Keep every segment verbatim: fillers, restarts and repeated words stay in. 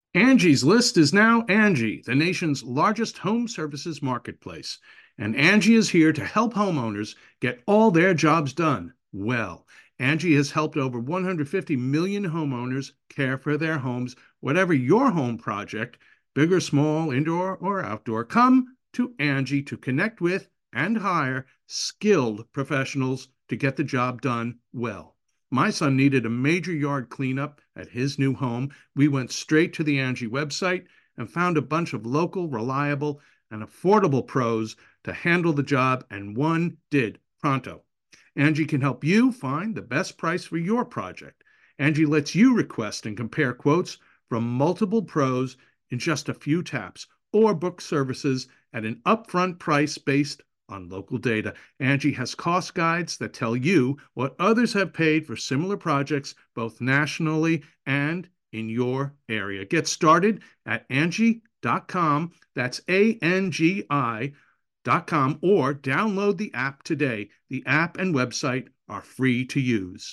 Angie's List is now Angie, the nation's largest home services marketplace. And Angie is here to help homeowners get all their jobs done well. Angie has helped over one hundred fifty million homeowners care for their homes. Whatever your home project, big or small, indoor or outdoor, come to Angie to connect with and hire skilled professionals to get the job done well. My son needed a major yard cleanup at his new home. We went straight to the Angie website and found a bunch of local, reliable, and affordable pros to handle the job, and one did pronto. Angie can help you find the best price for your project. Angie lets you request and compare quotes from multiple pros in just a few taps, or book services at an upfront price based on local data. Angie has cost guides that tell you what others have paid for similar projects, both nationally and in your area. Get started at Angie dot com. That's A N G I dot com, or download the app today. The app and website are free to use.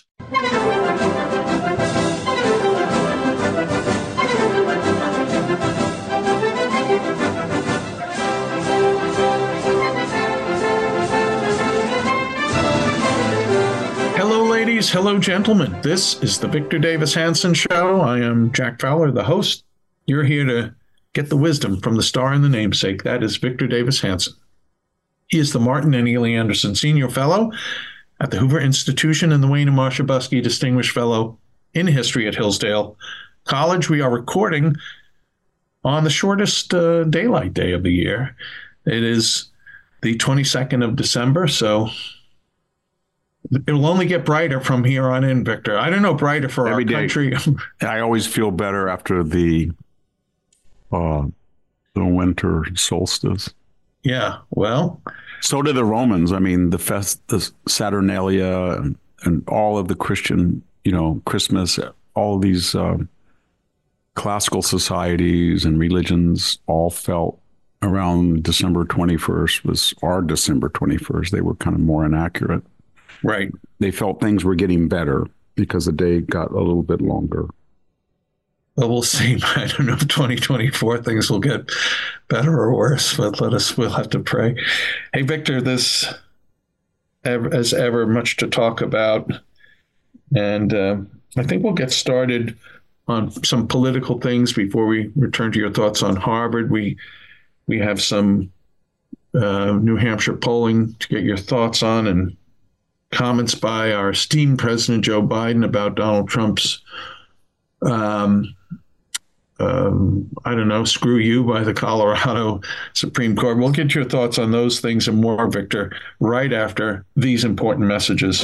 Hello, ladies. Hello, gentlemen. This is the Victor Davis Hanson Show. I am Jack Fowler, the host. You're here to get the wisdom from the star and the namesake. That is Victor Davis Hanson. He is the Martin and Ely Anderson Senior Fellow at the Hoover Institution and the Wayne and Marcia Buskey Distinguished Fellow in History at Hillsdale College. We are recording on the shortest uh, daylight day of the year. It is the twenty-second of December, so it'll only get brighter from here on in, Victor. I don't know, brighter for Every our day. country. I always feel better after the uh, the winter solstice. Yeah, well. So do the Romans. I mean, the fest, the Saturnalia, and, and all of the Christian, you know, Christmas, all these uh, classical societies and religions all felt around December twenty-first was our December twenty-first. They were kind of more inaccurate. Right. They felt things were getting better because the day got a little bit longer. Well, we'll see. I don't know if twenty twenty-four things will get better or worse, but let us, we'll have to pray. Hey, Victor, this, as ever, much to talk about. And uh, I think we'll get started on some political things before we return to your thoughts on Harvard. We, we have some uh, New Hampshire polling to get your thoughts on, and comments by our esteemed President Joe Biden about Donald Trump's, um, um, I don't know, screw you by the Colorado Supreme Court. We'll get your thoughts on those things and more, Victor, right after these important messages.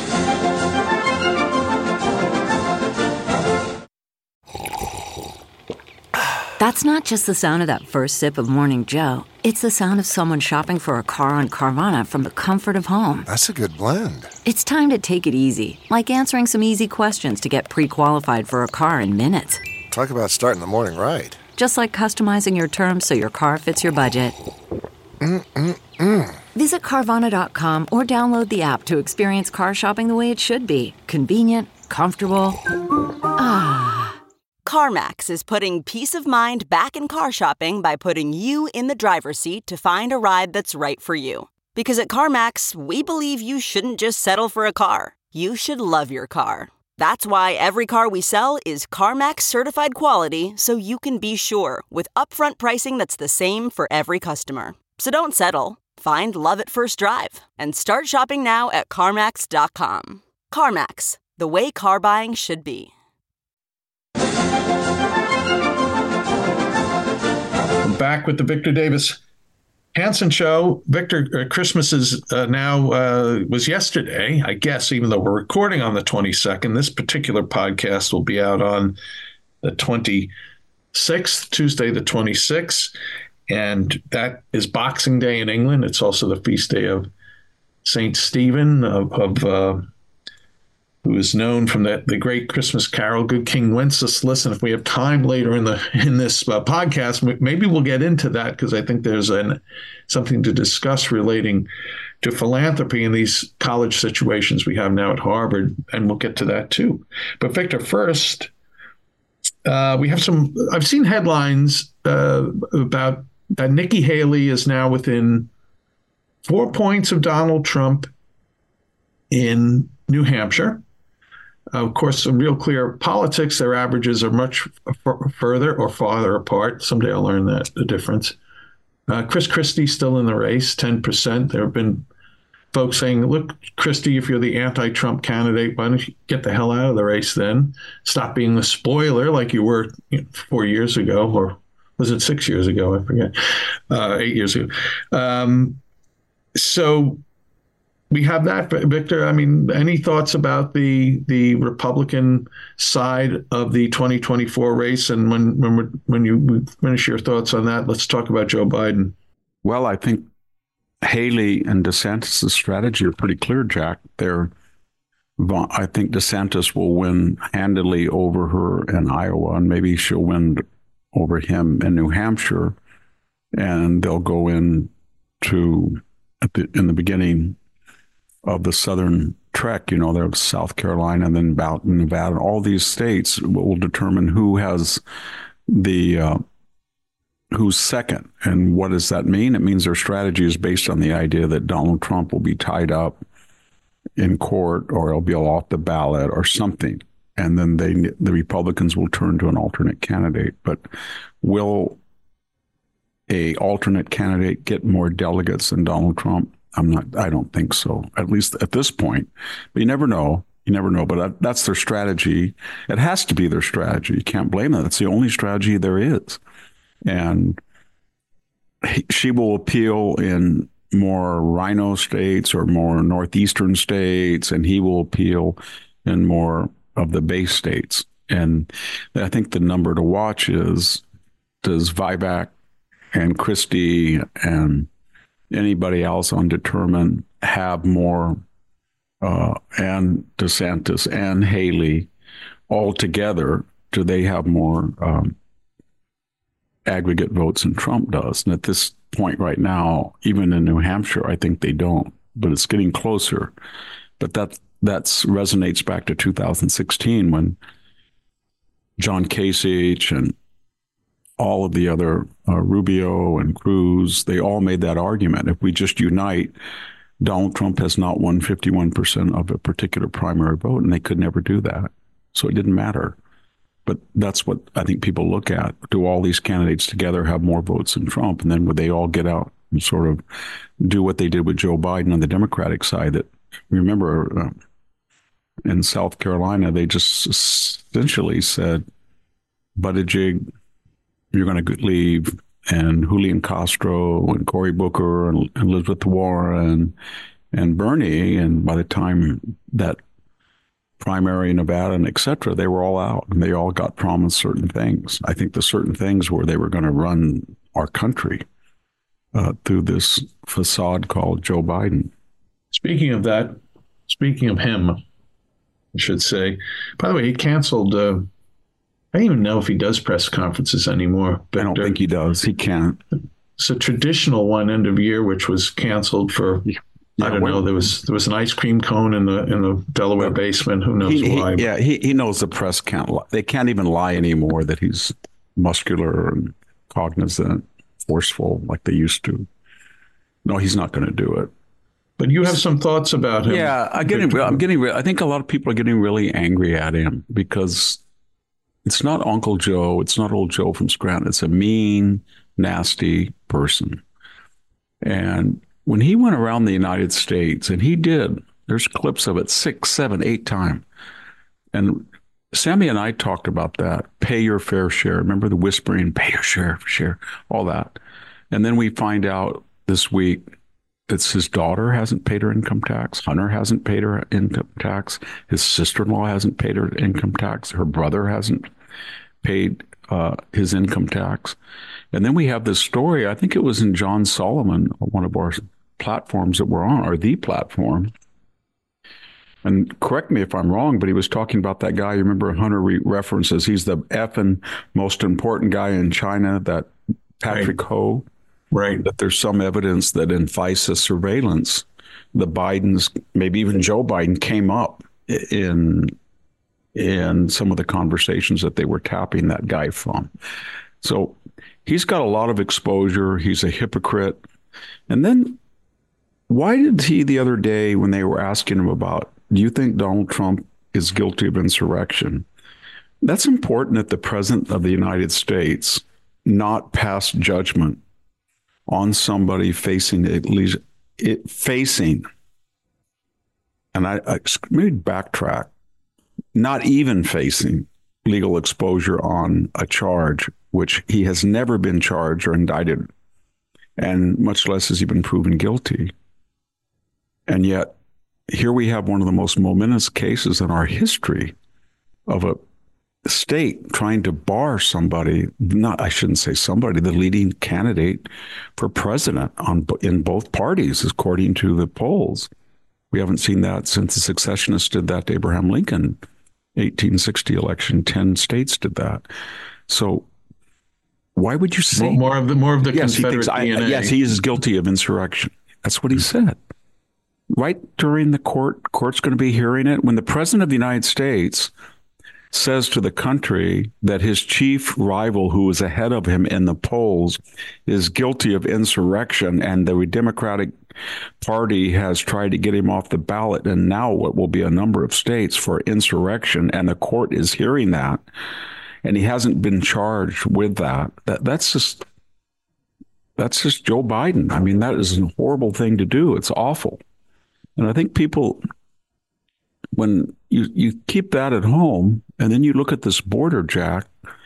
That's not just the sound of that first sip of Morning Joe. It's the sound of someone shopping for a car on Carvana from the comfort of home. That's a good blend. It's time to take it easy, like answering some easy questions to get pre-qualified for a car in minutes. Talk about starting the morning right. Just like customizing your terms so your car fits your budget. Mm-mm-mm. Visit Carvana dot com or download the app to experience car shopping the way it should be. Convenient, comfortable. Ah. CarMax is putting peace of mind back in car shopping by putting you in the driver's seat to find a ride that's right for you. Because at CarMax, we believe you shouldn't just settle for a car. You should love your car. That's why every car we sell is CarMax certified quality, so you can be sure with upfront pricing that's the same for every customer. So don't settle. Find love at first drive and start shopping now at CarMax dot com. CarMax, the way car buying should be. I'm back with the Victor Davis Hanson Show. Victor, uh, Christmas is uh, now, uh, was yesterday, I guess, even though we're recording on the twenty-second. This particular podcast will be out on the twenty-sixth, Tuesday the twenty-sixth. And that is Boxing Day in England. It's also the feast day of Saint Stephen, of, of uh, who is known from the, the great Christmas carol, Good King Wenceslas. And if we have time later in the in this uh, podcast, maybe we'll get into that, because I think there's an, something to discuss relating to philanthropy in these college situations we have now at Harvard, and we'll get to that too. But Victor, first, Uh, we have some, I've seen headlines uh, about uh, Nikki Haley is now within four points of Donald Trump in New Hampshire. Uh, of course, some real clear politics, their averages are much f- further or farther apart. Someday I'll learn that, the difference. Uh, Chris Christie still in the race, ten percent. There have been folks saying, look, Christie, if you're the anti-Trump candidate, why don't you get the hell out of the race then? Stop being the spoiler like you were you know, four years ago, or was it six years ago? I forget. Uh, eight years ago. Um, so we have that. Victor, I mean, any thoughts about the the Republican side of the twenty twenty-four race? And when when when you finish your thoughts on that, let's talk about Joe Biden. Well, I think Haley and DeSantis' strategy are pretty clear, Jack. They're, I think DeSantis will win handily over her in Iowa, and maybe she'll win over him in New Hampshire. And they'll go in to, at the, in the beginning of the Southern trek, you know, there's South Carolina and then about Nevada, all these states will determine who has the, uh, who's second. And what does that mean? It means their strategy is based on the idea that Donald Trump will be tied up in court or he'll be off the ballot or something. And then they, the Republicans will turn to an alternate candidate. But will a alternate candidate get more delegates than Donald Trump? I'm not, I don't think so, at least at this point. But you never know. You never know. But that, that's their strategy. It has to be their strategy. You can't blame them. It's the only strategy there is. And he, she will appeal in more rhino states or more northeastern states, and he will appeal in more of the base states. And I think the number to watch is, does Vivek and Christie and anybody else undetermined have more, uh, and DeSantis and Haley all together, do they have more um, aggregate votes than Trump does? And at this point right now, even in New Hampshire, I think they don't, but it's getting closer. But that that's resonates back to two thousand sixteen when John Kasich and all of the other uh, Rubio and Cruz, they all made that argument. If we just unite, Donald Trump has not won fifty-one percent of a particular primary vote, and they could never do that. So it didn't matter. But that's what I think people look at. Do all these candidates together have more votes than Trump? And then would they all get out and sort of do what they did with Joe Biden on the Democratic side? That, remember, uh, in South Carolina, they just essentially said, Buttigieg, you're going to leave, and Julian Castro and Cory Booker and Elizabeth Warren and Bernie. And by the time that primary in Nevada and et cetera, they were all out and they all got promised certain things. I think the certain things were they were going to run our country uh, through this facade called Joe Biden. Speaking of that, speaking of him, I should say, by the way, he canceled, uh, I don't even know if he does press conferences anymore. But I don't think he does. He can't. It's a traditional one end of year, which was canceled for... Yeah, I don't well, know. There was there was an ice cream cone in the in the Delaware basement. Who knows he, why? He, yeah, he, he knows the press can't lie. They can't even lie anymore that he's muscular and cognizant, forceful like they used to. No, he's not going to do it. But you have some thoughts about him. Yeah, I'm getting. I'm getting. I think a lot of people are getting really angry at him because it's not Uncle Joe. It's not old Joe from Scranton. It's a mean, nasty person, and when he went around the United States, and he did, there's clips of it six, seven, eight times. And Sammy and I talked about that. Pay your fair share. Remember the whispering, pay your share, share, all that. And then we find out this week that his daughter hasn't paid her income tax. Hunter hasn't paid her income tax. His sister-in-law hasn't paid her income tax. Her brother hasn't paid uh, his income tax. And then we have this story, I think it was in John Solomon, one of our platforms that we're on, or the platform. And correct me if I'm wrong, but he was talking about that guy. You remember Hunter re- references, he's the effing most important guy in China, that Patrick right. Ho. Right. That there's some evidence that in FISA surveillance, the Bidens, maybe even Joe Biden, came up in in some of the conversations that they were tapping that guy from. So he's got a lot of exposure. He's a hypocrite. And then why did he the other day, when they were asking him about, do you think Donald Trump is guilty of insurrection? That's important that the President of the United States not pass judgment on somebody facing at least it facing. And I, I maybe backtrack, not even facing legal exposure on a charge, which he has never been charged or indicted, and much less has he been proven guilty. And yet, here we have one of the most momentous cases in our history of a state trying to bar somebody, not, I shouldn't say somebody, the leading candidate for president on in both parties, according to the polls. We haven't seen that since the secessionists did that to Abraham Lincoln, eighteen sixty election. Ten states did that. So why would you say more of the more of the yes, Confederate he thinks, D N A? I, yes, he is guilty of insurrection. That's what he said. Right during the court, court's going to be hearing it. When the President of the United States says to the country that his chief rival, who is ahead of him in the polls, is guilty of insurrection, and the Democratic Party has tried to get him off the ballot, and now what will be a number of states for insurrection, and the court is hearing that, and he hasn't been charged with that. That that's just that's just Joe Biden. I mean, that is a horrible thing to do. It's awful. And I think people, when you, you keep that at home, and then you look at this border, Jack,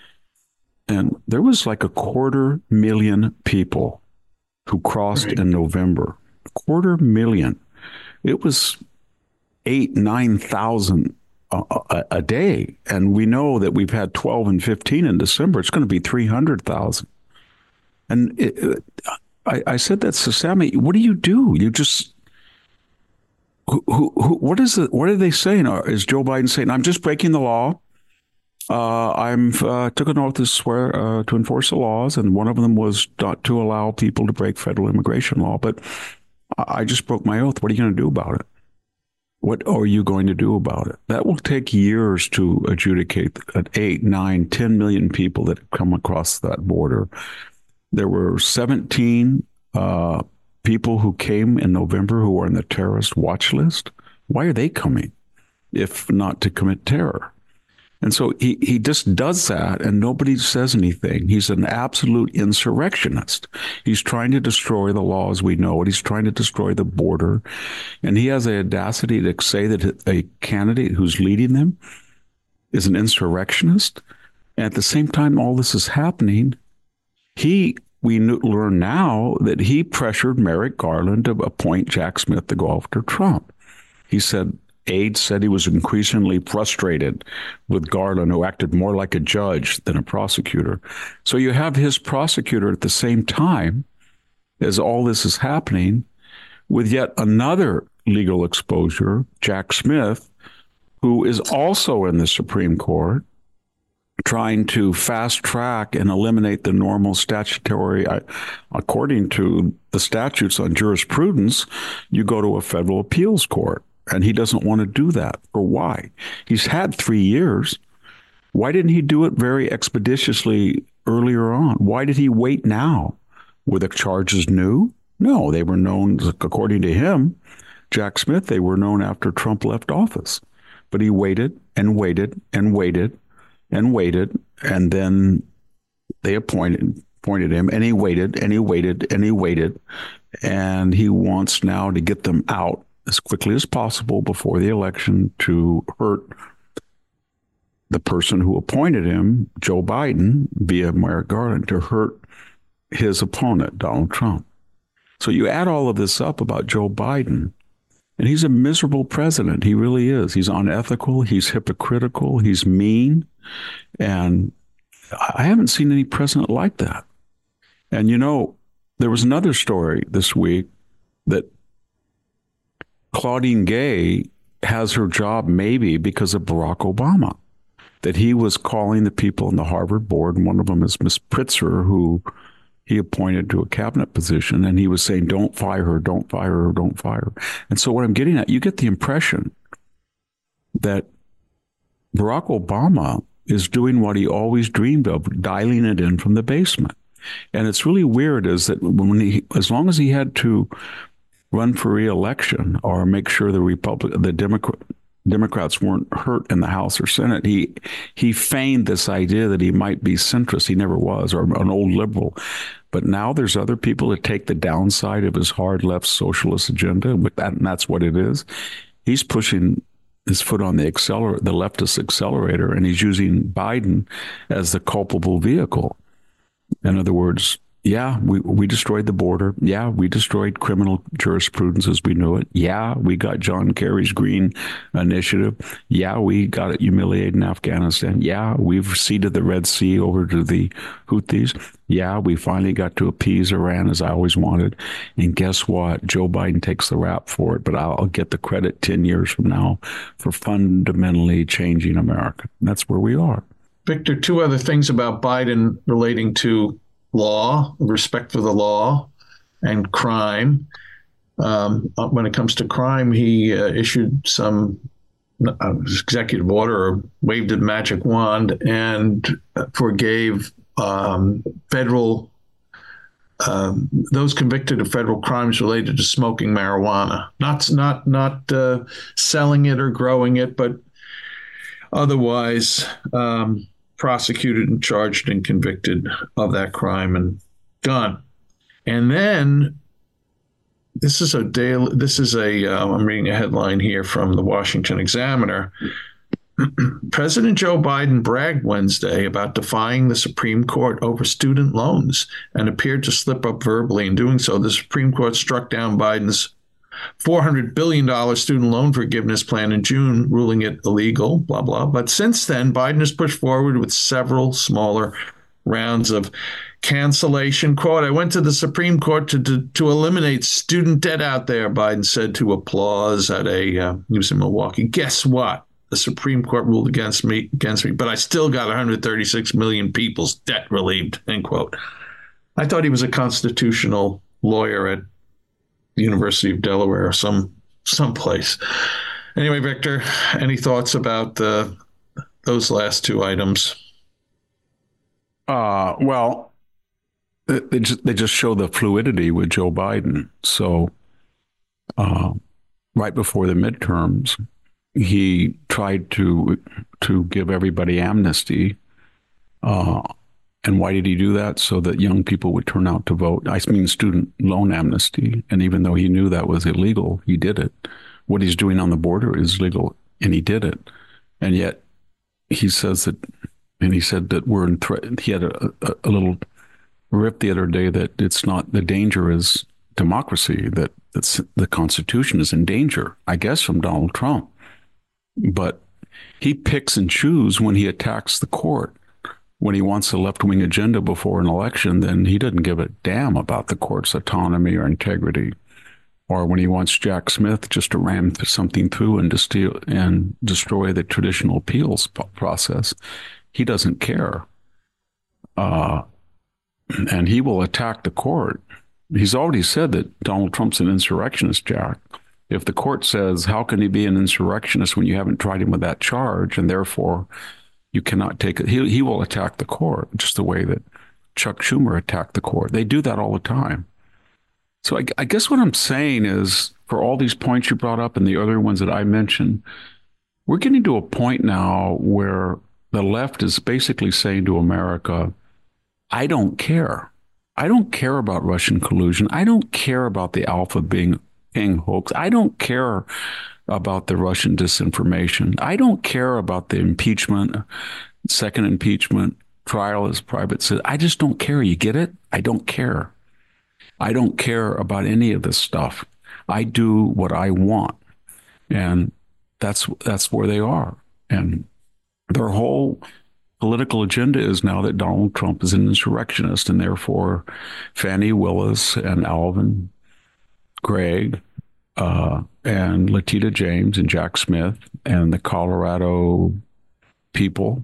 and there was like a quarter million people who crossed right in November. A quarter million. It was eight, nine thousand a, a, a day. And we know that we've had twelve and fifteen in December. It's going to be three hundred thousand. And it, it, I, I said that to Sammy, what do you do? You just... Who, who, who, what is it? What are they saying? Is Joe Biden saying, "I'm just breaking the law. Uh, I'm uh, took an oath to swear uh, to enforce the laws, and one of them was not to allow people to break federal immigration law. But I just broke my oath. What are you going to do about it? What are you going to do about it? That will take years to adjudicate. At eight, nine, ten million people that have come across that border. There were seventeen. Uh, People who came in November who are on the terrorist watch list. Why are they coming if not to commit terror? And so he, he just does that and nobody says anything. He's an absolute insurrectionist. He's trying to destroy the law as we know it. He's trying to destroy the border. And he has the audacity to say that a candidate who's leading them is an insurrectionist. And at the same time all this is happening, he we learn now that he pressured Merrick Garland to appoint Jack Smith to go after Trump. He said, aides said he was increasingly frustrated with Garland, who acted more like a judge than a prosecutor. So you have his prosecutor at the same time as all this is happening with yet another legal exposure, Jack Smith, who is also in the Supreme Court, trying to fast track and eliminate the normal statutory, according to the statutes on jurisprudence, you go to a federal appeals court. And he doesn't want to do that. For why? He's had three years. Why didn't he do it very expeditiously earlier on? Why did he wait now? Were the charges new? No, they were known, according to him, Jack Smith, they were known after Trump left office. But he waited and waited and waited and waited, and then they appointed appointed him, and he waited, and he waited, and he waited, and he wants now to get them out as quickly as possible before the election to hurt the person who appointed him, Joe Biden, via Merrick Garland, to hurt his opponent, Donald Trump. So you add all of this up about Joe Biden, and he's a miserable president. He really is. He's unethical. He's hypocritical. He's mean. And I haven't seen any president like that. And, you know, there was another story this week that Claudine Gay has her job maybe because of Barack Obama, that he was calling the people in the Harvard board, and one of them is Miss Pritzker, who he appointed to a cabinet position, and he was saying, don't fire her, don't fire her, don't fire her. And so what I'm getting at, you get the impression that Barack Obama is doing what he always dreamed of, dialing it in from the basement. And it's really weird is that when he, as long as he had to run for re-election or make sure the Republic, the Democrat, Democrats weren't hurt in the House or Senate, he he feigned this idea that he might be centrist. He never was, or an old liberal. But now there's other people that take the downside of his hard left socialist agenda, and that's what it is. He's pushing his foot on the accelerator, the leftist accelerator, and he's using Biden as the culpable vehicle. In other words, yeah, we, we destroyed the border. Yeah, we destroyed criminal jurisprudence as we knew it. Yeah, we got John Kerry's Green Initiative. Yeah, we got it humiliated in Afghanistan. Yeah, we've ceded the Red Sea over to the Houthis. Yeah, we finally got to appease Iran as I always wanted. And guess what? Joe Biden takes the rap for it, but I'll get the credit ten years from now for fundamentally changing America. And that's where we are. Victor, two other things about Biden relating to law, respect for the law, and crime. Um, when it comes to crime, he uh, issued some uh, executive order or waved a magic wand and forgave um, federal, um, those convicted of federal crimes related to smoking marijuana, not not not uh, selling it or growing it, but otherwise um, prosecuted and charged and convicted of that crime and done. And then this is a daily, this is a, uh, I'm reading a headline here from the Washington Examiner. President Joe Biden bragged Wednesday about defying the Supreme Court over student loans and appeared to slip up verbally. In doing so, the Supreme Court struck down Biden's four hundred billion dollars student loan forgiveness plan in June, ruling it illegal, blah, blah. But since then, Biden has pushed forward with several smaller rounds of cancellation. Quote, I went to the Supreme Court to, to, to eliminate student debt out there, Biden said to applause at a, uh, he was in Milwaukee. Guess what? The Supreme Court ruled against me, against me, but I still got one hundred thirty-six million people's debt relieved, end quote. I thought he was a constitutional lawyer at the University of Delaware or some someplace. Anyway, Victor, any thoughts about uh, those last two items? Uh, well, they just, they just show the fluidity with Joe Biden. So uh, right before the midterms, he tried to to give everybody amnesty. Uh, and why did he do that? So that young people would turn out to vote. I mean, student loan amnesty. And even though he knew that was illegal, he did it. What he's doing on the border is legal, and he did it. And yet he says that, and he said that we're in threat. He had a, a, a little riff the other day that it's not, the danger is democracy, that that's, the Constitution is in danger, I guess, from Donald Trump. But he picks and chooses when he attacks the court. When he wants a left-wing agenda before an election, then he doesn't give a damn about the court's autonomy or integrity. Or when he wants Jack Smith just to ram something through and, steal, and destroy the traditional appeals process, he doesn't care. Uh, and he will attack the court. He's already said that Donald Trump's an insurrectionist, Jack. If the court says, how can he be an insurrectionist when you haven't tried him with that charge, and therefore you cannot take it, he, he will attack the court, just the way that Chuck Schumer attacked the court. They do that all the time. So I, I guess what I'm saying is, for all these points you brought up and the other ones that I mentioned, we're getting to a point now where the left is basically saying to America, I don't care. I don't care about Russian collusion. I don't care about the Alpha being King hoax. I don't care about the Russian disinformation. I don't care about the impeachment, second impeachment, trial as private citizen. I just don't care. You get it? I don't care. I don't care about any of this stuff. I do what I want. And that's that's where they are. And their whole political agenda is now that Donald Trump is an insurrectionist, and therefore Fannie Willis and Alvin Gregg uh, and Letitia James and Jack Smith and the Colorado people,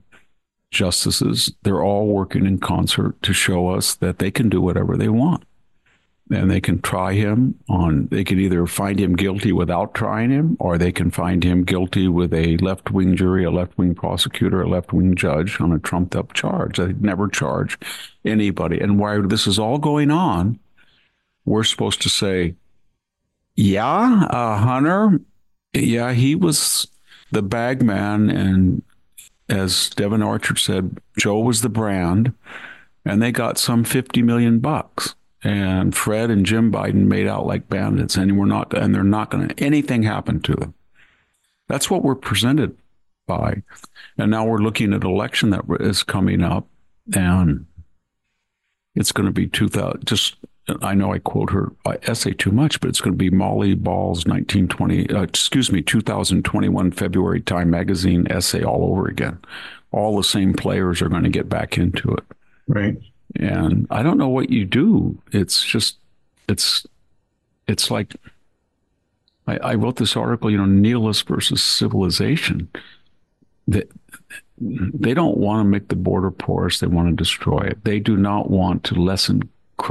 justices, they're all working in concert to show us that they can do whatever they want. and they can try him on, they can either find him guilty without trying him, or they can find him guilty with a left-wing jury, a left-wing prosecutor, a left-wing judge on a trumped-up charge. They never charge anybody. And while this is all going on, we're supposed to say, yeah, uh, Hunter, yeah, he was the bag man, and as Devin Archer said, Joe was the brand, and they got some fifty million bucks. And Fred and Jim Biden made out like bandits, and we're not, and they're not going to anything happen to them. That's what we're presented by, and now we're looking at an election that is coming up, and it's going to be two thousand. Just I know I quote her essay too much, but it's going to be Molly Ball's nineteen twenty, uh, excuse me, two thousand twenty-one February Time magazine essay all over again. All the same players are going to get back into it, right? And I don't know what you do. It's just, it's, it's like, I, I wrote this article, you know, nihilist versus civilization. That they, they don't want to make the border porous. They want to destroy it. They do not want to lessen,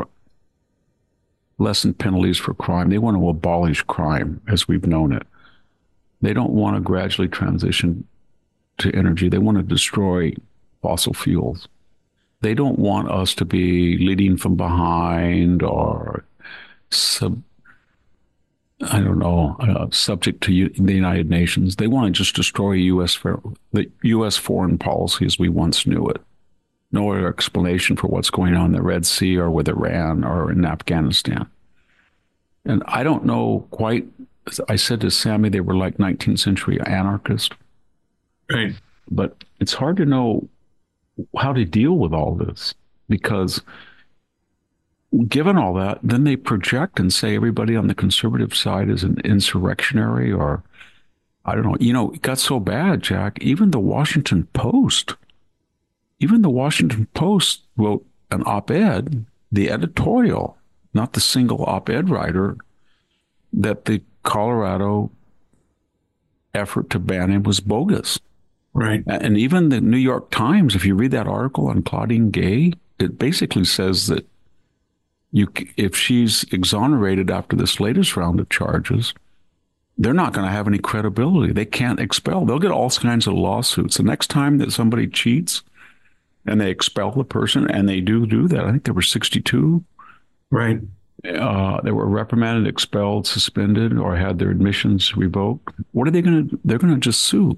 lessen penalties for crime. They want to abolish crime as we've known it. They don't want to gradually transition to energy. They want to destroy fossil fuels. They don't want us to be leading from behind or sub, I don't know, uh, subject to U- the United Nations. They want to just destroy U S the U S foreign policy as we once knew it. No other explanation for what's going on in the Red Sea or with Iran or in Afghanistan. And I don't know quite, I said to Sammy, they were like nineteenth century anarchists. Right. But it's hard to know how to deal with all this, because given all that, then they project and say everybody on the conservative side is an insurrectionary, or I don't know. You know, it got so bad, Jack, even the Washington Post, even the Washington Post wrote an op-ed, the editorial, not the single op-ed writer, that the Colorado effort to ban him was bogus. Right. And even the New York Times, if you read that article on Claudine Gay, it basically says that you, if she's exonerated after this latest round of charges, they're not going to have any credibility. They can't expel. They'll get all kinds of lawsuits. The next time that somebody cheats and they expel the person, and they do do that, I think there were sixty-two. Right. Uh, they were reprimanded, expelled, suspended, or had their admissions revoked. What are they going to? They're going to just sue.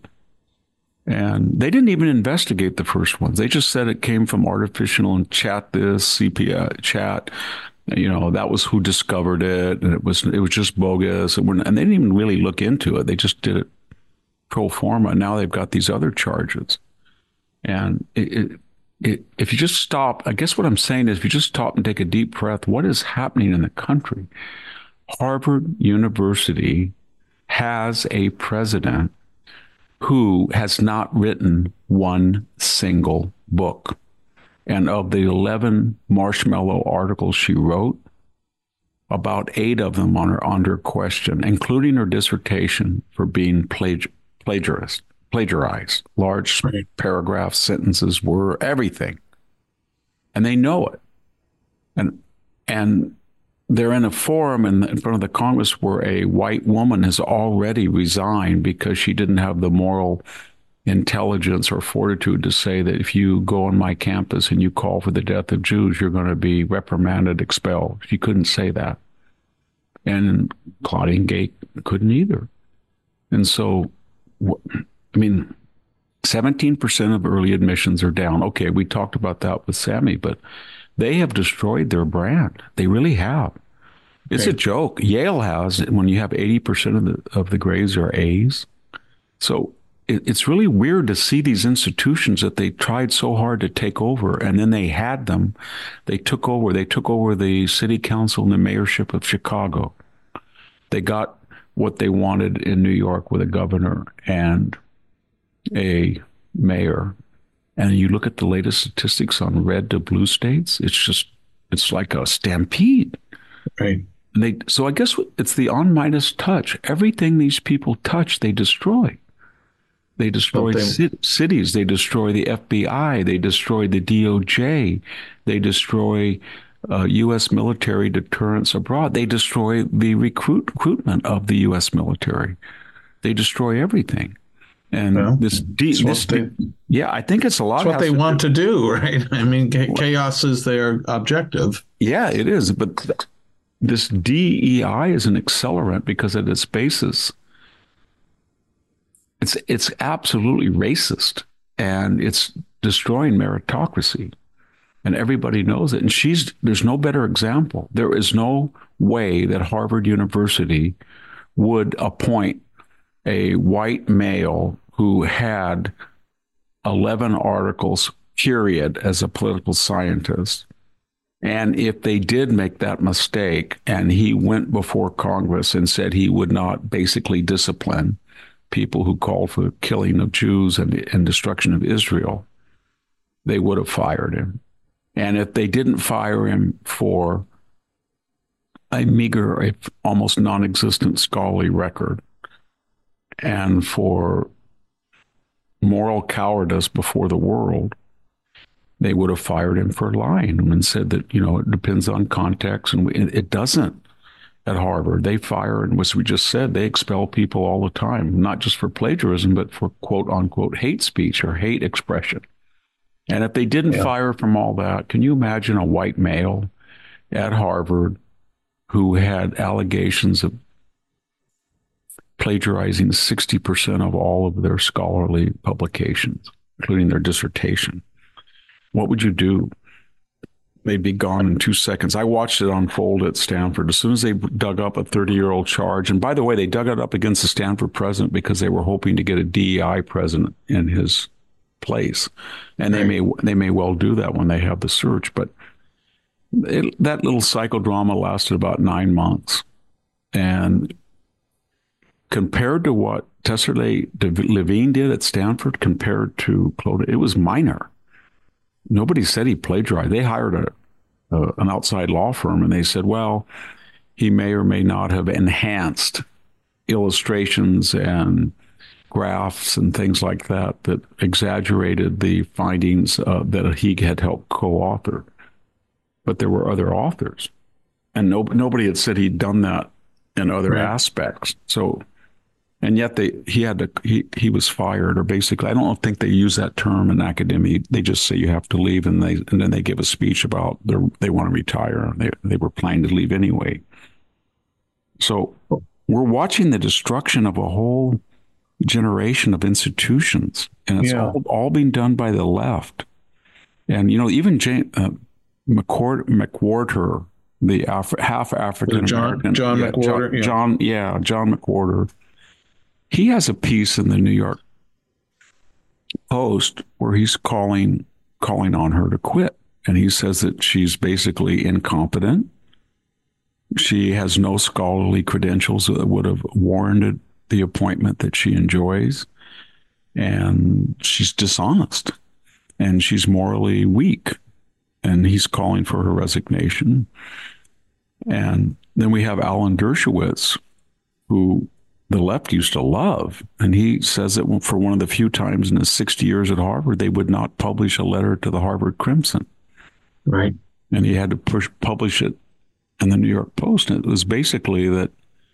And they didn't even investigate the first ones. They just said it came from artificial and chat this, C P I, chat. You know, that was who discovered it, and it was it was just bogus. And, and they didn't even really look into it. They just did it pro forma. And now they've got these other charges. And it, it, it, if you just stop, I guess what I'm saying is, if you just stop and take a deep breath, what is happening in the country? Harvard University has a president who has not written one single book. And of the eleven Marshmallow articles she wrote, about eight of them are under question, including her dissertation for being plagiar- plagiarist, plagiarized. Large right. paragraphs, sentences, were everything. And they know it. And and they're in a forum in, in front of the Congress where a white woman has already resigned because she didn't have the moral intelligence or fortitude to say that if you go on my campus and you call for the death of Jews, you're going to be reprimanded, expelled. She couldn't say that. And Claudine Gay couldn't either. And so, I mean, seventeen percent of early admissions are down. Okay, we talked about that with Sammy, but they have destroyed their brand. They really have. It's okay. A joke. Yale has, when you have eighty percent of the of the grades are A's. So it, it's really weird to see these institutions that they tried so hard to take over, and then they had them. They took over. They took over the city council and the mayorship of Chicago. They got what they wanted in New York with a governor and a mayor. And you look at the latest statistics on red to blue states, it's just, it's like a stampede. Right. And they, so I guess it's the on Midas touch. Everything these people touch, they destroy. They destroy c- cities. They destroy the F B I. They destroy the D O J. They destroy uh, U S military deterrence abroad. They destroy the recruit, recruitment of the U S military. They destroy everything. And well, this, de- this they, yeah, I think it's a lot. It's what they to want do. to do, right? I mean, chaos is their objective. Yeah, it is. But this D E I is an accelerant because at its basis, it's it's absolutely racist, and it's destroying meritocracy, and everybody knows it. And she's there's no better example. There is no way that Harvard University would appoint a white male who had eleven articles, period, as a political scientist. And if they did make that mistake and he went before Congress and said he would not basically discipline people who called for the killing of Jews and, and destruction of Israel, they would have fired him. And if they didn't fire him for a meager, a almost non-existent scholarly record, and for moral cowardice before the world, they would have fired him for lying and said that, you know, it depends on context. And it doesn't at Harvard. They fire, and as we just said, they expel people all the time, not just for plagiarism, but for quote unquote hate speech or hate expression. And if they didn't yeah. fire from all that, can you imagine a white male at Harvard who had allegations of plagiarizing sixty percent of all of their scholarly publications, including their dissertation? What would you do? They'd be gone in two seconds. I watched it unfold at Stanford. As soon as they dug up a thirty-year-old charge, and by the way, they dug it up against the Stanford president because they were hoping to get a D E I president in his place. And they may they may well do that when they have the search. But it, that little psychodrama lasted about nine months. And compared to what Tesserae Levine did at Stanford, compared to Claude, it was minor. Nobody said he plagiarized. They hired a, a an outside law firm, and they said, well, he may or may not have enhanced illustrations and graphs and things like that that exaggerated the findings uh, that he had helped co-author. But there were other authors, and no, nobody had said he'd done that in other right. aspects. So, and yet they he had to he he was fired, or basically, I don't think they use that term in academia. They just say you have to leave, and they and then they give a speech about their, they want to retire. They they were planning to leave anyway. So we're watching the destruction of a whole generation of institutions, and it's yeah. all, all being done by the left. And you know, even James uh, McWhorter, McWhorter, the Af- half African American, John, John yeah, McWhorter, John, yeah. John, yeah, John McWhorter. He has a piece in the New York Post where he's calling calling on her to quit, and he says that she's basically incompetent. She has no scholarly credentials that would have warranted the appointment that she enjoys, and she's dishonest, and she's morally weak, and he's calling for her resignation. And then we have Alan Dershowitz, who the left used to love, and he says that for one of the few times in his sixty years at Harvard, they would not publish a letter to the Harvard Crimson. Right. And he had to push publish it in the New York Post. And it was basically that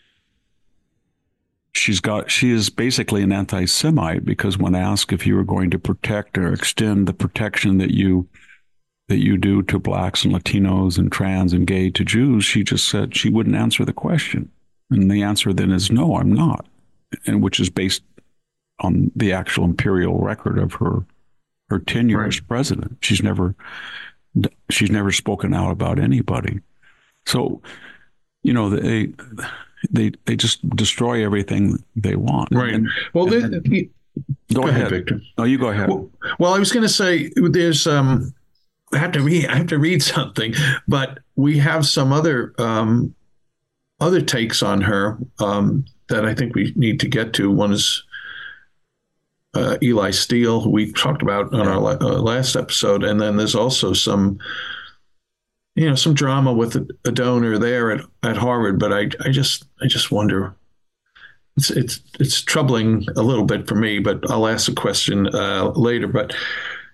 she's got, she is basically an anti-Semite, because when asked if you were going to protect or extend the protection that you that you do to blacks and Latinos and trans and gay to Jews, she just said she wouldn't answer the question. And the answer then is, no, I'm not, and which is based on the actual imperial record of her her tenure right. as president. She's never she's never spoken out about anybody. So, you know, they they they just destroy everything they want. Right. And, well, and, then, he, go, go ahead, ahead, Victor. No, you go ahead. Well, well I was going to say there's um, I have to read I have to read something, but we have some other. Um, Other takes on her um, that I think we need to get to. One is uh, Eli Steele, who we talked about on our la- uh, last episode, and then there's also some, you know, some drama with a, a donor there at, at Harvard. But I, I just, I just wonder. It's it's it's troubling a little bit for me, but I'll ask a question uh, later. But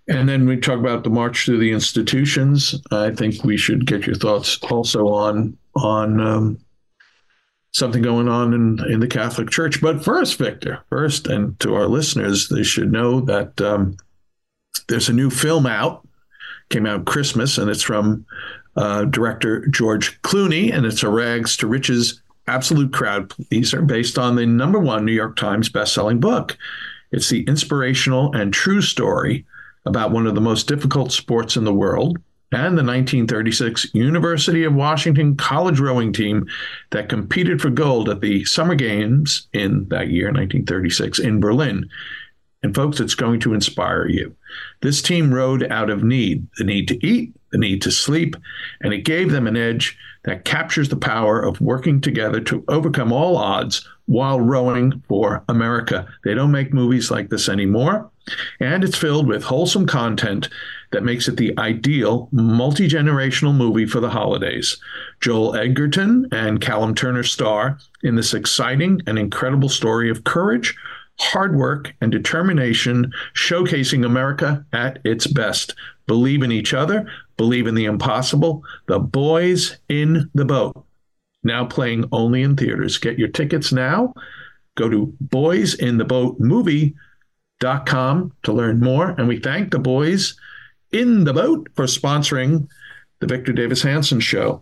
And then we talk about the march through the institutions. I think we should get your thoughts also on on um, something going on in, in the Catholic Church. But first, Victor, first, and to our listeners, they should know that um, there's a new film out, came out Christmas, and it's from uh, director George Clooney, and it's a rags to riches absolute crowd pleaser based on the number one New York Times bestselling book. It's the inspirational and true story about one of the most difficult sports in the world and the nineteen thirty-six University of Washington college rowing team that competed for gold at the Summer Games in that year, nineteen thirty-six, in Berlin. And folks, it's going to inspire you. This team rowed out of need, the need to eat, the need to sleep, and it gave them an edge that captures the power of working together to overcome all odds while rowing for America. They don't make movies like this anymore, and it's filled with wholesome content that makes it the ideal multi-generational movie for the holidays. Joel Edgerton and Callum Turner star in this exciting and incredible story of courage, hard work, and determination, showcasing America at its best. Believe in each other, believe in the impossible. The Boys in the Boat, now playing only in theaters. Get your tickets now. Go to boys in the boat movie dot com to learn more. And we thank the Boys in the Boat for sponsoring the Victor Davis Hanson Show.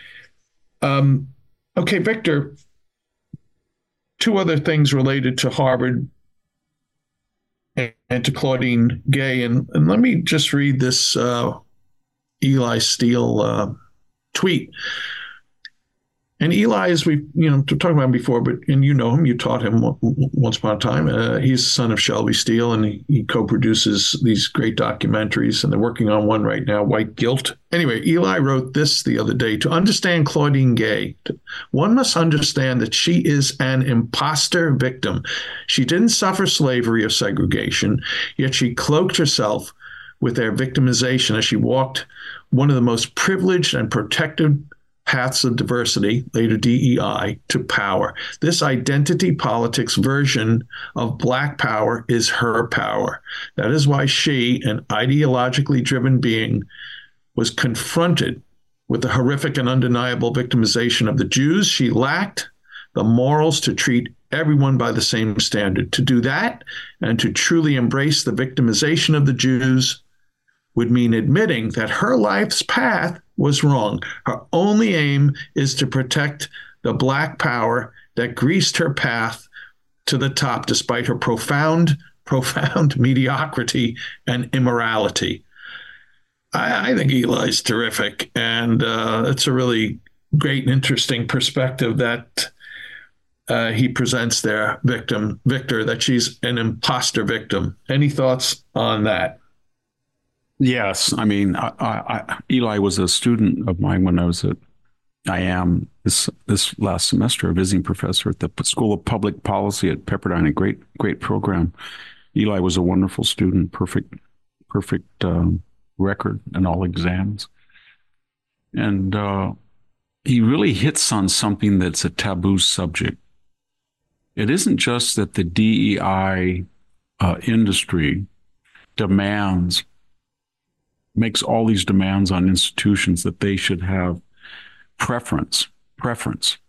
Um, okay, Victor, two other things related to Harvard and, and to Claudine Gay. And, and let me just read this uh, Eli Steele uh, tweet. And Eli, as we, you know, talked about him before, but, and you know him, you taught him once upon a time. Uh, he's the son of Shelby Steele, and he, he co-produces these great documentaries, and they're working on one right now, White Guilt. Anyway, Eli wrote this the other day: to understand Claudine Gay, one must understand that she is an imposter victim. She didn't suffer slavery or segregation, yet she cloaked herself with their victimization as she walked one of the most privileged and protected paths of diversity, later D E I, to power. This identity politics version of Black power is her power. That is why she, an ideologically driven being, was confronted with the horrific and undeniable victimization of the Jews. She lacked the morals to treat everyone by the same standard. To do that and to truly embrace the victimization of the Jews would mean admitting that her life's path was wrong. Her only aim is to protect the Black power that greased her path to the top, despite her profound, profound mediocrity and immorality. I, I think Eli's terrific, and uh, it's a really great and interesting perspective that uh, he presents there, victim Victor, that she's an imposter victim. Any thoughts on that? Yes, I mean, I, I, Eli was a student of mine when I was at, I am this this last semester, a visiting professor at the School of Public Policy at Pepperdine, a great great program. Eli was a wonderful student, perfect perfect um, record in all exams, and uh, he really hits on something that's a taboo subject. It isn't just that the D E I uh, industry demands. makes all these demands on institutions that they should have preference, preference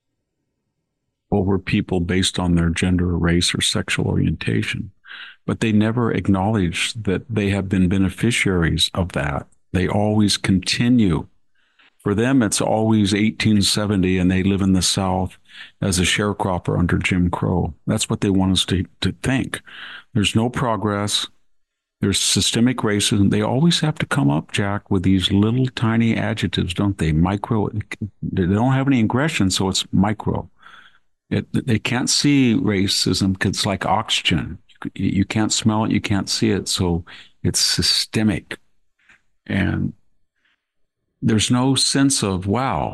over people based on their gender or race or sexual orientation. But they never acknowledge that they have been beneficiaries of that. They always continue. For them, it's always eighteen seventy, and they live in the South as a sharecropper under Jim Crow. That's what they want us to, to think. There's no progress. There's systemic racism. They always have to come up, Jack, with these little tiny adjectives, don't they? Micro. They don't have any aggression, so it's micro. It, they can't see racism because it's like oxygen. You, you can't smell it, you can't see it, so it's systemic. And there's no sense of, wow,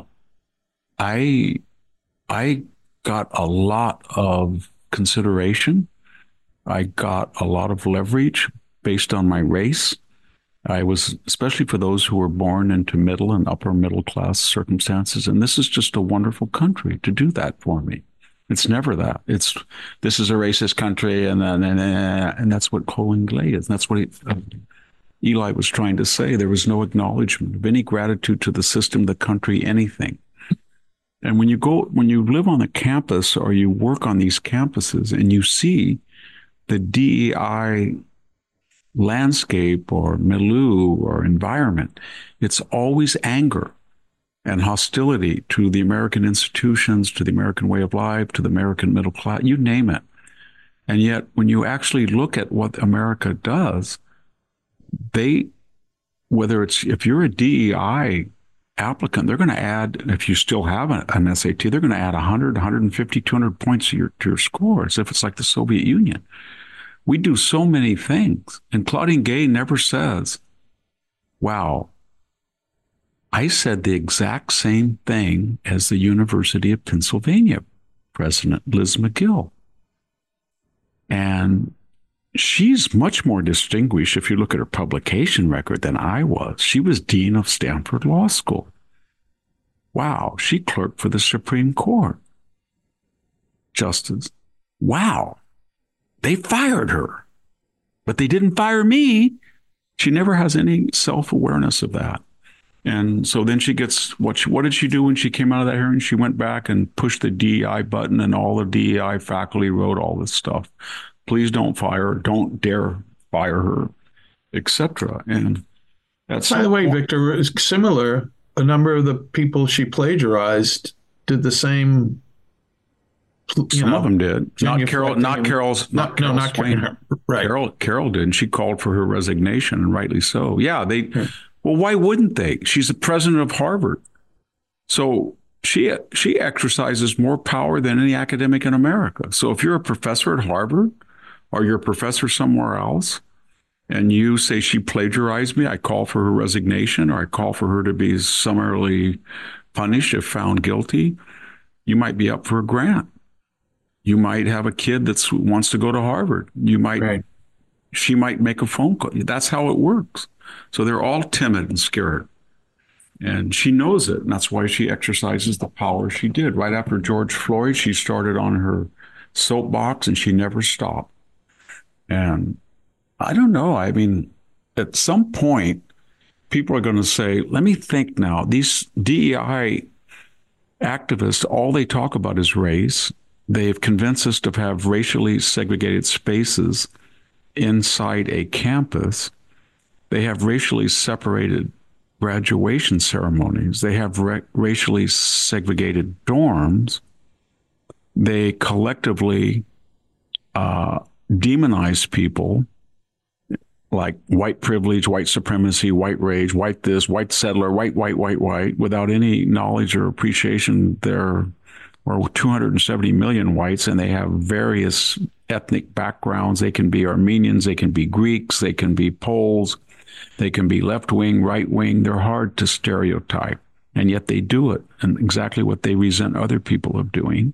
I, I got a lot of consideration. I got a lot of leverage based on my race. I was, especially for those who were born into middle and upper middle class circumstances. And this is just a wonderful country to do that for me. It's never that. It's, this is a racist country. And then, and, and that's what Colin Glay is. And that's what he, uh, Eli was trying to say. There was no acknowledgement of any gratitude to the system, the country, anything. And when you go, when you live on a campus or you work on these campuses and you see the D E I landscape or milieu or environment, it's always anger and hostility to the American institutions, to the American way of life, to the American middle class, you name it. And yet, when you actually look at what America does, they, whether it's, if you're a D E I applicant, they're going to add, if you still have an S A T, they're going to add one hundred, one hundred fifty, two hundred points to your, to your score, as if it's like the Soviet Union. We do so many things. And Claudine Gay never says, wow, I said the exact same thing as the University of Pennsylvania president, Liz McGill. And she's much more distinguished if you look at her publication record than I was. She was dean of Stanford Law School. Wow, she clerked for the Supreme Court. Justice. Wow, they fired her, but they didn't fire me. She never has any self-awareness of that. And so then she gets, what, she, what did she do when she came out of that hearing? She went back and pushed the D E I button, and all the D E I faculty wrote all this stuff. Please don't fire her. Don't dare fire her, et cetera. And that's, by the way, Victor, is similar. A number of the people she plagiarized did the same. Some know, of them did. Not Carol. Not Carol's. Not, not Carol no, not Carol. Right. Carol. Carol did. And she called for her resignation, and rightly so. Yeah. They. Yeah. Well, why wouldn't they? She's the president of Harvard, so she she exercises more power than any academic in America. So if you're a professor at Harvard, or you're a professor somewhere else, and you say she plagiarized me, I call for her resignation, or I call for her to be summarily punished if found guilty, you might be up for a grant. You might have a kid that wants to go to Harvard. You might, right. She might make a phone call. That's how it works. So they're all timid and scared. And she knows it. And that's why she exercises the power she did. Right after George Floyd, she started on her soapbox and she never stopped. And I don't know. I mean, at some point, people are going to say, let me think now. These D E I activists, all they talk about is race. They've convinced us to have racially segregated spaces inside a campus. They have racially separated graduation ceremonies. They have ra- racially segregated dorms. They collectively uh, demonize people like white privilege, white supremacy, white rage, white this, white settler, white, white, white, white, without any knowledge or appreciation. There are two hundred seventy million whites, and they have various ethnic backgrounds. They can be Armenians, they can be Greeks, they can be Poles, they can be left-wing, right-wing. They're hard to stereotype, and yet they do it, and exactly what they resent other people of doing.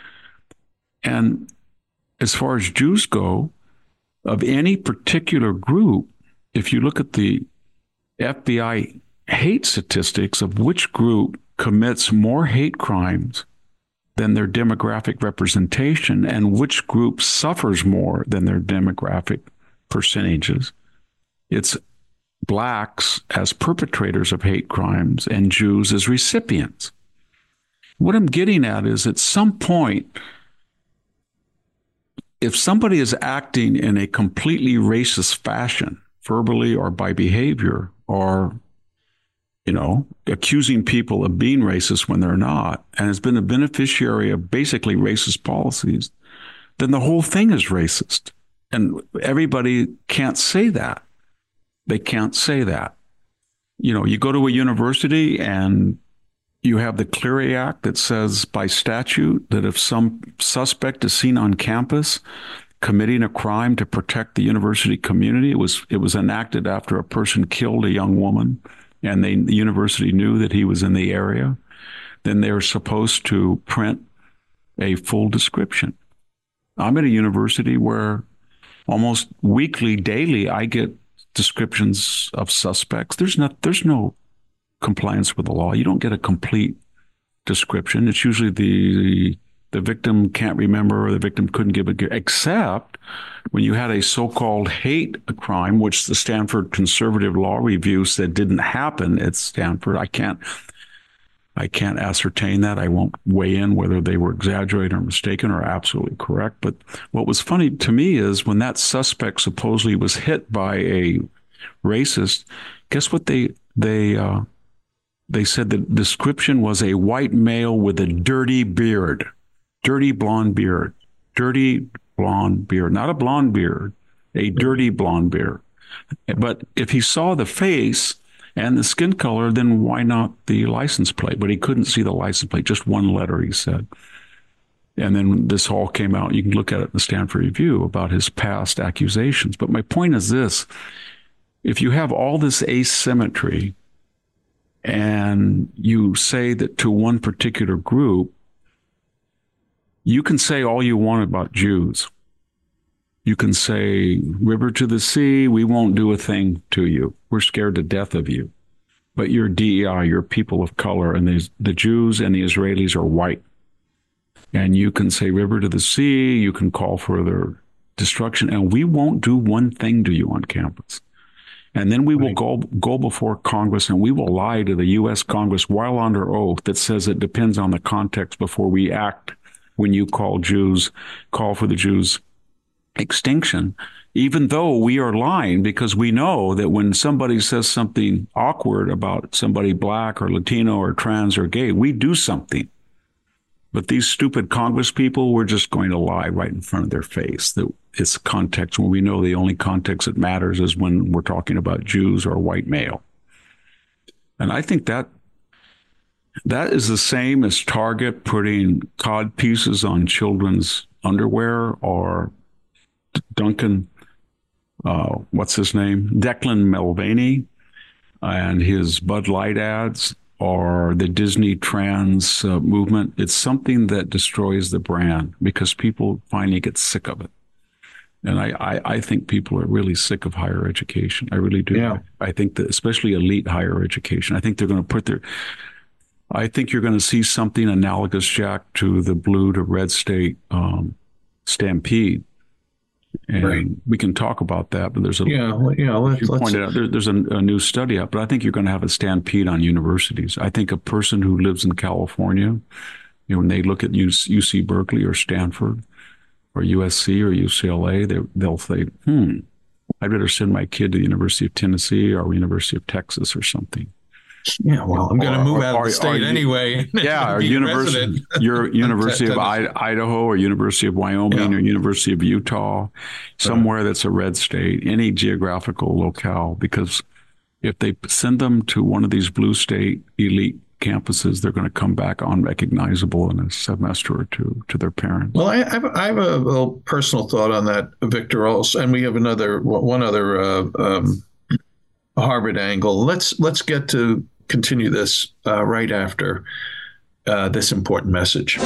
And as far as Jews go, of any particular group, if you look at the F B I hate statistics of which group commits more hate crimes than their demographic representation and which group suffers more than their demographic percentages, it's blacks as perpetrators of hate crimes and Jews as recipients. What I'm getting at is at some point, if somebody is acting in a completely racist fashion, verbally or by behavior, or, you know, accusing people of being racist when they're not, and has been a beneficiary of basically racist policies, then the whole thing is racist. And everybody can't say that. They can't say that. You know, you go to a university and you have the Clery Act that says by statute that if some suspect is seen on campus committing a crime to protect the university community, it was it was enacted after a person killed a young woman, and they, the university knew that he was in the area, then they're supposed to print a full description. I'm at a university where almost weekly, daily, I get descriptions of suspects. There's not, there's no compliance with the law. You don't get a complete description. It's usually the the victim can't remember or the victim couldn't give a, except when you had a so-called hate crime, which the Stanford Conservative Law Review said didn't happen at Stanford. I can't, I can't ascertain that. I won't weigh in whether they were exaggerating or mistaken or absolutely correct. But what was funny to me is when that suspect supposedly was hit by a racist, guess what they they uh, they said the description was a white male with a dirty beard, dirty blonde beard, dirty blonde beard, not a blonde beard, a dirty blonde beard. But if he saw the face and the skin color, then why not the license plate? But he couldn't see the license plate, just one letter, he said. And then this all came out. You can look at it in the Stanford Review about his past accusations. But my point is this. If you have all this asymmetry and you say that to one particular group, you can say all you want about Jews. You can say, river to the sea, we won't do a thing to you. We're scared to death of you. But you're D E I, you're people of color, and the, the Jews and the Israelis are white. And you can say river to the sea, you can call for their destruction, and we won't do one thing to you on campus. And then we will go, go before Congress and we will lie to the U S Congress while under oath that says it depends on the context before we act when you call Jews, call for the Jews' extinction, even though we are lying because we know that when somebody says something awkward about somebody black or Latino or trans or gay, we do something. But these stupid Congress people, we're just going to lie right in front of their face that it's context when we know the only context that matters is when we're talking about Jews or white male. And I think that that is the same as Target putting cod pieces on children's underwear or Duncan, uh, what's his name? Declan Mulvaney and his Bud Light ads or the Disney trans uh, movement. It's something that destroys the brand because people finally get sick of it. And I, I, I think people are really sick of higher education. I really do. Yeah. I think that especially elite higher education, I think they're going to put their, I think you're going to see something analogous, Jack, to the blue to red state um, stampede. And right. we can talk about that, but there's a, yeah, well, yeah, let's, you let's, pointed out, there, there's a, a new study out, but I think you're going to have a stampede on universities. I think a person who lives in California, you know, when they look at U C Berkeley or Stanford or U S C or U C L A, they, they'll say, hmm, I'd better send my kid to the University of Tennessee or University of Texas or something. Yeah, well, I'm going to move or, out of the state or, anyway. Yeah, or University, your University of Idaho or University of Wyoming yeah. or University of Utah, somewhere right. that's a red state, any geographical locale, because if they send them to one of these blue state elite campuses, they're going to come back unrecognizable in a semester or two to their parents. Well, I have, I have a little personal thought on that, Victor, also, and we have another one other uh, um, Harvard angle. Let's let's get to continue this uh, right after uh, this important message.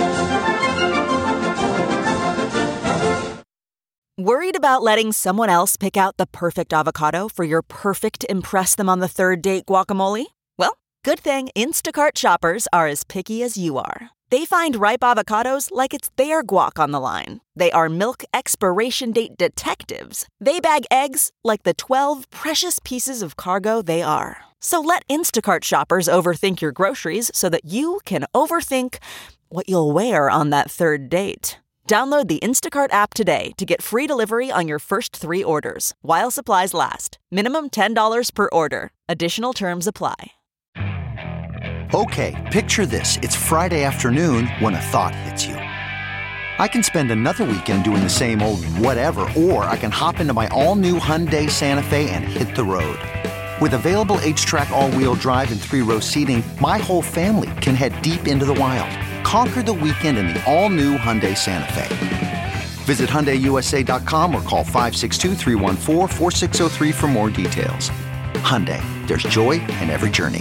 Worried about letting someone else pick out the perfect avocado for your perfect impress them on the third date guacamole? Well, good thing Instacart shoppers are as picky as you are. They find ripe avocados like it's their guac on the line. They are milk expiration date detectives. They bag eggs like the twelve precious pieces of cargo they are. So let Instacart shoppers overthink your groceries so that you can overthink what you'll wear on that third date. Download the Instacart app today to get free delivery on your first three orders, while supplies last. Minimum ten dollars per order. Additional terms apply. Okay, picture this. It's Friday afternoon when a thought hits you. I can spend another weekend doing the same old whatever, or I can hop into my all-new Hyundai Santa Fe and hit the road. With available H-Track all-wheel drive and three-row seating, my whole family can head deep into the wild. Conquer the weekend in the all-new Hyundai Santa Fe. Visit Hyundai U S A dot com or call five six two, three one four, four six zero three for more details. Hyundai, there's joy in every journey.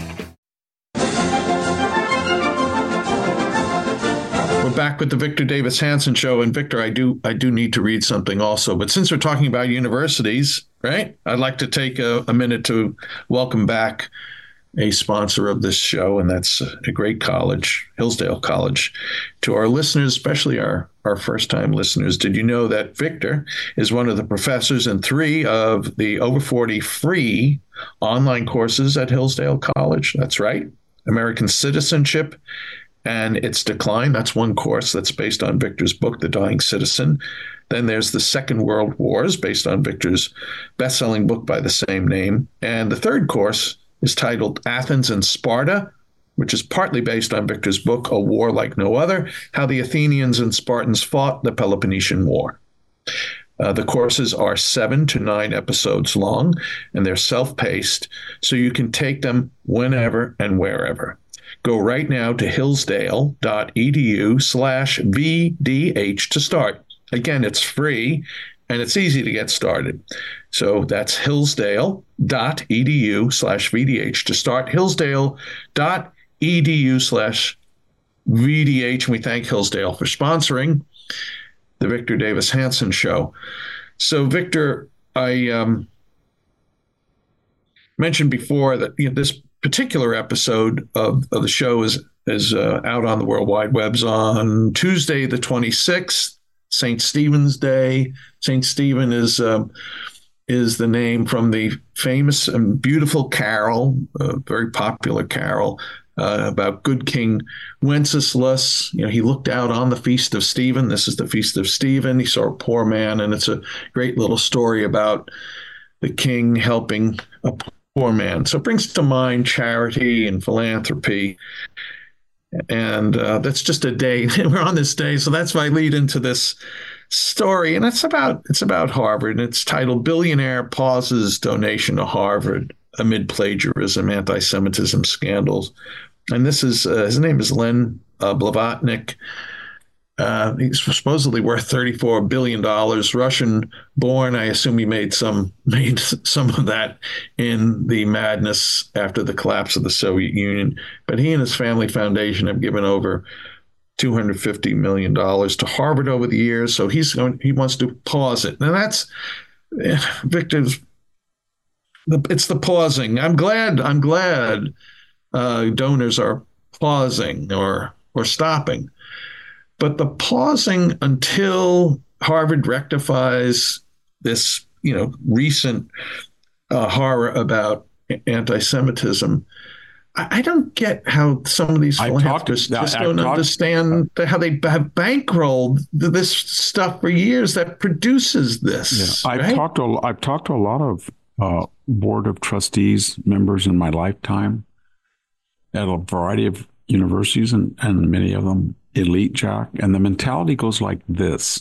We're back with the Victor Davis Hanson Show, and Victor, I do I do need to read something also. But since we're talking about universities, right, I'd like to take a, a minute to welcome back a sponsor of this show, and that's a great college, Hillsdale College. To our listeners, especially our, our first-time listeners, did you know that Victor is one of the professors in three of the over forty free online courses at Hillsdale College? That's right. American Citizenship and Its Decline. That's one course that's based on Victor's book, The Dying Citizen. Then there's the Second World Wars, based on Victor's best-selling book by the same name. And the third course is titled Athens and Sparta, which is partly based on Victor's book, A War Like No Other, How the Athenians and Spartans Fought the Peloponnesian War. Uh, the courses are seven to nine episodes long, and they're self-paced, so you can take them whenever and wherever. Go right now to hillsdale.edu slash VDH to start. Again, it's free, and it's easy to get started. So that's hillsdale.edu slash VDH to start, hillsdale.edu slash VDH. And we thank Hillsdale for sponsoring the Victor Davis Hanson Show. So, Victor, I um, mentioned before that you know, this particular episode of, of the show is, is uh, out on the World Wide Webs on Tuesday, the twenty-sixth. Saint Stephen's Day. Saint Stephen is um, is the name from the famous and beautiful carol, a very popular carol uh, about good King Wenceslas. You know, he looked out on the feast of Stephen. This is the feast of Stephen. He saw a poor man, and it's a great little story about the king helping a poor man. So it brings to mind charity and philanthropy. And uh, that's just a day. We're on this day, so that's my lead into this story. And it's about it's about Harvard. And it's titled "Billionaire Pauses Donation to Harvard Amid Plagiarism, Anti-Semitism Scandals." And this is uh, his name is Len uh, Blavatnik. Uh, he's supposedly worth thirty-four billion dollars, Russian-born. I assume he made some made some of that in the madness after the collapse of the Soviet Union. But he and his family foundation have given over two hundred fifty million dollars to Harvard over the years. So he's going, he wants to pause it. Now that's Victor's. It's the pausing. I'm glad. I'm glad uh, donors are pausing or or stopping. But the pausing until Harvard rectifies this, you know, recent uh, horror about anti-Semitism, I, I don't get how some of these philanthropists talked, just don't talked, understand uh, how they have bankrolled this stuff for years that produces this. Yeah. I've right? talked to I've talked to a lot of uh, board of trustees members in my lifetime at a variety of universities, and, and many of them elite, Jack, and the mentality goes like this.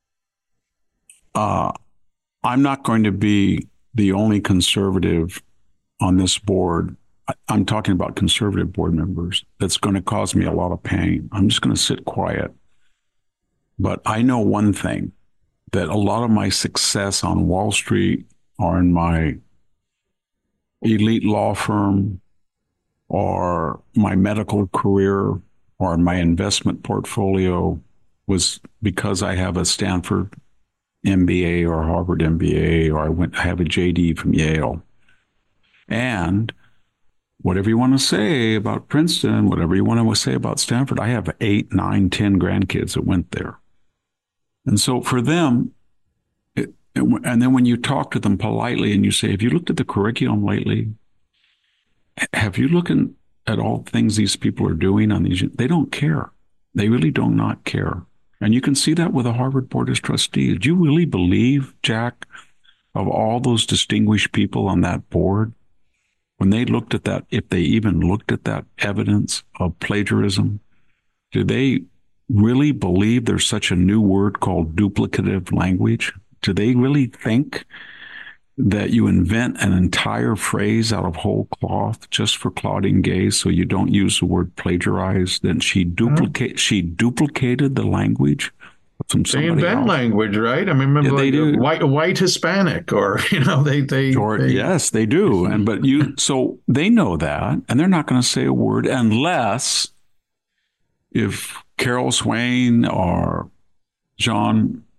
Uh, I'm not going to be the only conservative on this board. I, I'm talking about conservative board members. That's going to cause me a lot of pain. I'm just going to sit quiet. But I know one thing, that a lot of my success on Wall Street or in my elite law firm or my medical career or my investment portfolio was because I have a Stanford M B A or Harvard M B A, or I went I have a J D from Yale. And whatever you want to say about Princeton, whatever you want to say about Stanford, I have eight, nine, ten grandkids that went there. And so for them, it, it, and then when you talk to them politely and you say, have you looked at the curriculum lately? Have you looked at all the things these people are doing on these? They don't care. They really do not care. And you can see that with the Harvard Board of Trustees. Do you really believe, Jack, of all those distinguished people on that board, when they looked at that, if they even looked at that evidence of plagiarism, do they really believe there's such a new word called duplicative language? Do they really think that you invent an entire phrase out of whole cloth just for Claudine Gay so you don't use the word plagiarize? Then she duplicate mm-hmm. she duplicated the language from somebody else. They invent else. language, right? I mean, remember yeah, they like do. white white Hispanic, or you know, they they, or, they yes, they do. And but you so they know that, and they're not going to say a word unless if Carol Swain or John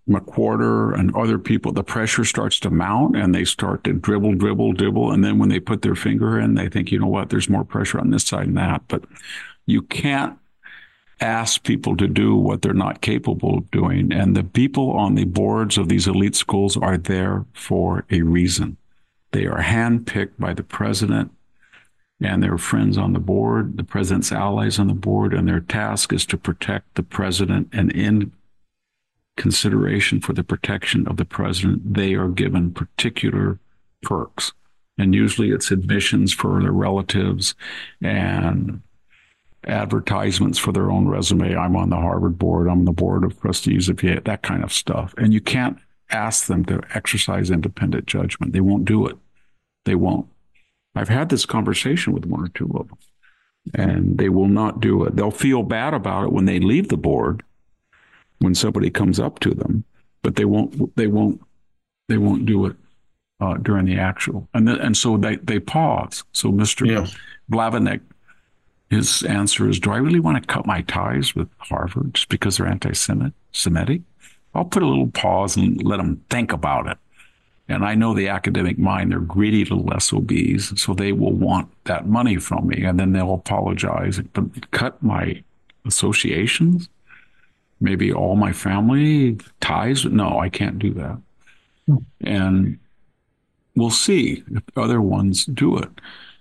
McWhorter and other people, the pressure starts to mount and they start to dribble, dribble, dribble. And then when they put their finger in, they think, you know what, there's more pressure on this side and that. But you can't ask people to do what they're not capable of doing. And the people on the boards of these elite schools are there for a reason. They are handpicked by the president and their friends on the board, the president's allies on the board, and their task is to protect the president. And in consideration for the protection of the president, they are given particular perks. And usually it's admissions for their relatives and advertisements for their own resume. I'm on the Harvard board. I'm on the board of trustees of Yale, that kind of stuff. And you can't ask them to exercise independent judgment. They won't do it. They won't. I've had this conversation with one or two of them, and they will not do it. They'll feel bad about it when they leave the board, when somebody comes up to them, but they won't. They won't. They won't do it uh, during the actual. And then, and so they they pause. So Mister Yeah. Blavatnik, his answer is, do I really want to cut my ties with Harvard just because they're anti-Semitic? I'll put a little pause and let them think about it. And I know the academic mind, they're greedy little S O Bs, so they will want that money from me, and then they'll apologize. But cut my associations, maybe all my family ties? No, I can't do that. Hmm. And we'll see if other ones do it.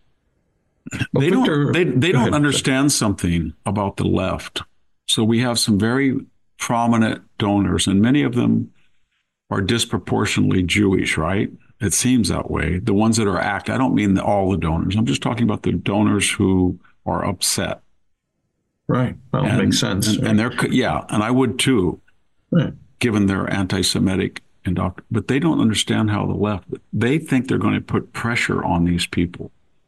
Well, they Victor, don't, they, they don't ahead, understand Victor. something about the left. So we have some very prominent donors, and many of them are disproportionately Jewish, right? It seems that way. The ones that are act, I don't mean the, all the donors. I'm just talking about the donors who are upset. Right. Well, and, makes sense. And, right? and they're, yeah, and I would too, right. given their anti-Semitic indoctrination. But they don't understand how the left, they think they're going to put pressure on these people.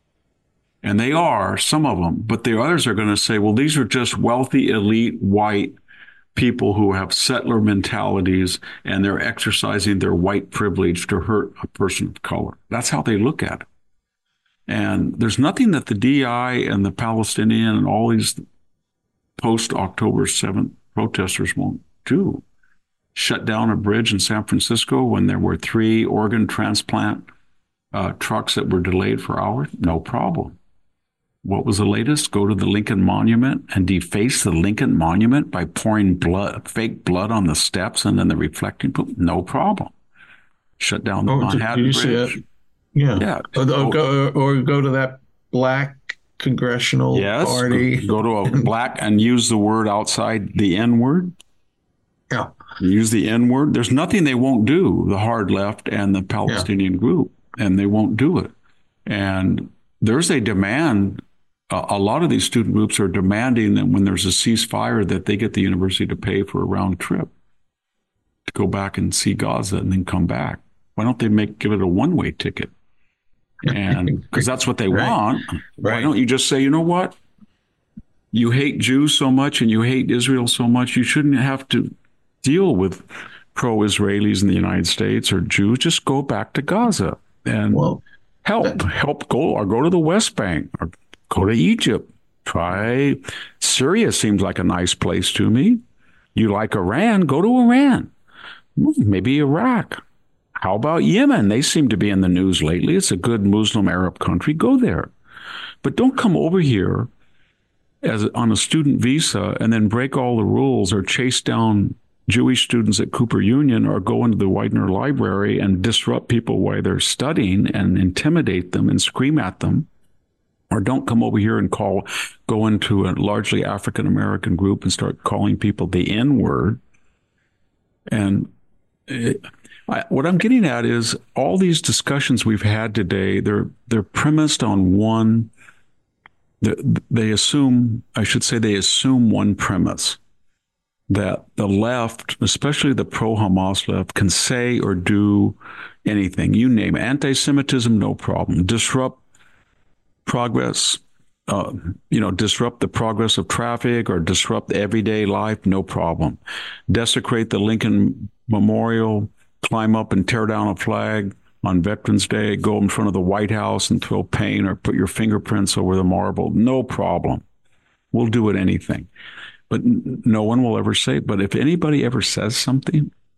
And they are, some of them, but the others are going to say, well, these are just wealthy, elite, white people who have settler mentalities, and they're exercising their white privilege to hurt a person of color. That's how they look at it. And there's nothing that the D I and the Palestinian and all these post-October seventh protesters won't do. Shut down a bridge in San Francisco when there were three organ transplant uh, trucks that were delayed for hours? No problem. What was the latest? Go to the Lincoln Monument and deface the Lincoln Monument by pouring blood, fake blood on the steps and then the reflecting poop? No problem. Shut down the oh, Manhattan Bridge. See yeah. yeah. Or, or, go, or go to that black congressional yes, party. Go, go to a black and use the word outside the N word. Yeah. Use the N word. There's nothing they won't do, the hard left and the Palestinian yeah. group, and they won't do it. And there's a demand. Uh, a lot of these student groups are demanding that when there's a ceasefire that they get the university to pay for a round trip to go back and see Gaza and then come back. Why don't they make give it a one-way ticket? And because that's what they right. want. Why right. don't you just say, you know what? You hate Jews so much and you hate Israel so much, you shouldn't have to deal with pro-Israelis in the United States or Jews. Just go back to Gaza and well, help, that, help go or go to the West Bank or go to Egypt. Try Syria seems like a nice place to me. You like Iran? Go to Iran. Maybe Iraq. How about Yemen? They seem to be in the news lately. It's a good Muslim Arab country. Go there. But don't come over here as on a student visa and then break all the rules or chase down Jewish students at Cooper Union or go into the Widener Library and disrupt people while they're studying and intimidate them and scream at them. Or don't come over here and call, go into a largely African-American group and start calling people the N-word. And it, I, what I'm getting at is all these discussions we've had today, they're they're premised on one, they, they assume, I should say they assume one premise, that the left, especially the pro-Hamas left, can say or do anything. You name it. Anti-Semitism, no problem. Disrupt progress, uh, you know, disrupt the progress of traffic or disrupt everyday life, no problem. Desecrate the Lincoln Memorial, climb up and tear down a flag on Veterans Day, go in front of the White House and throw paint or put your fingerprints over the marble, no problem. We'll do it anything. But no one will ever say, but if anybody ever says something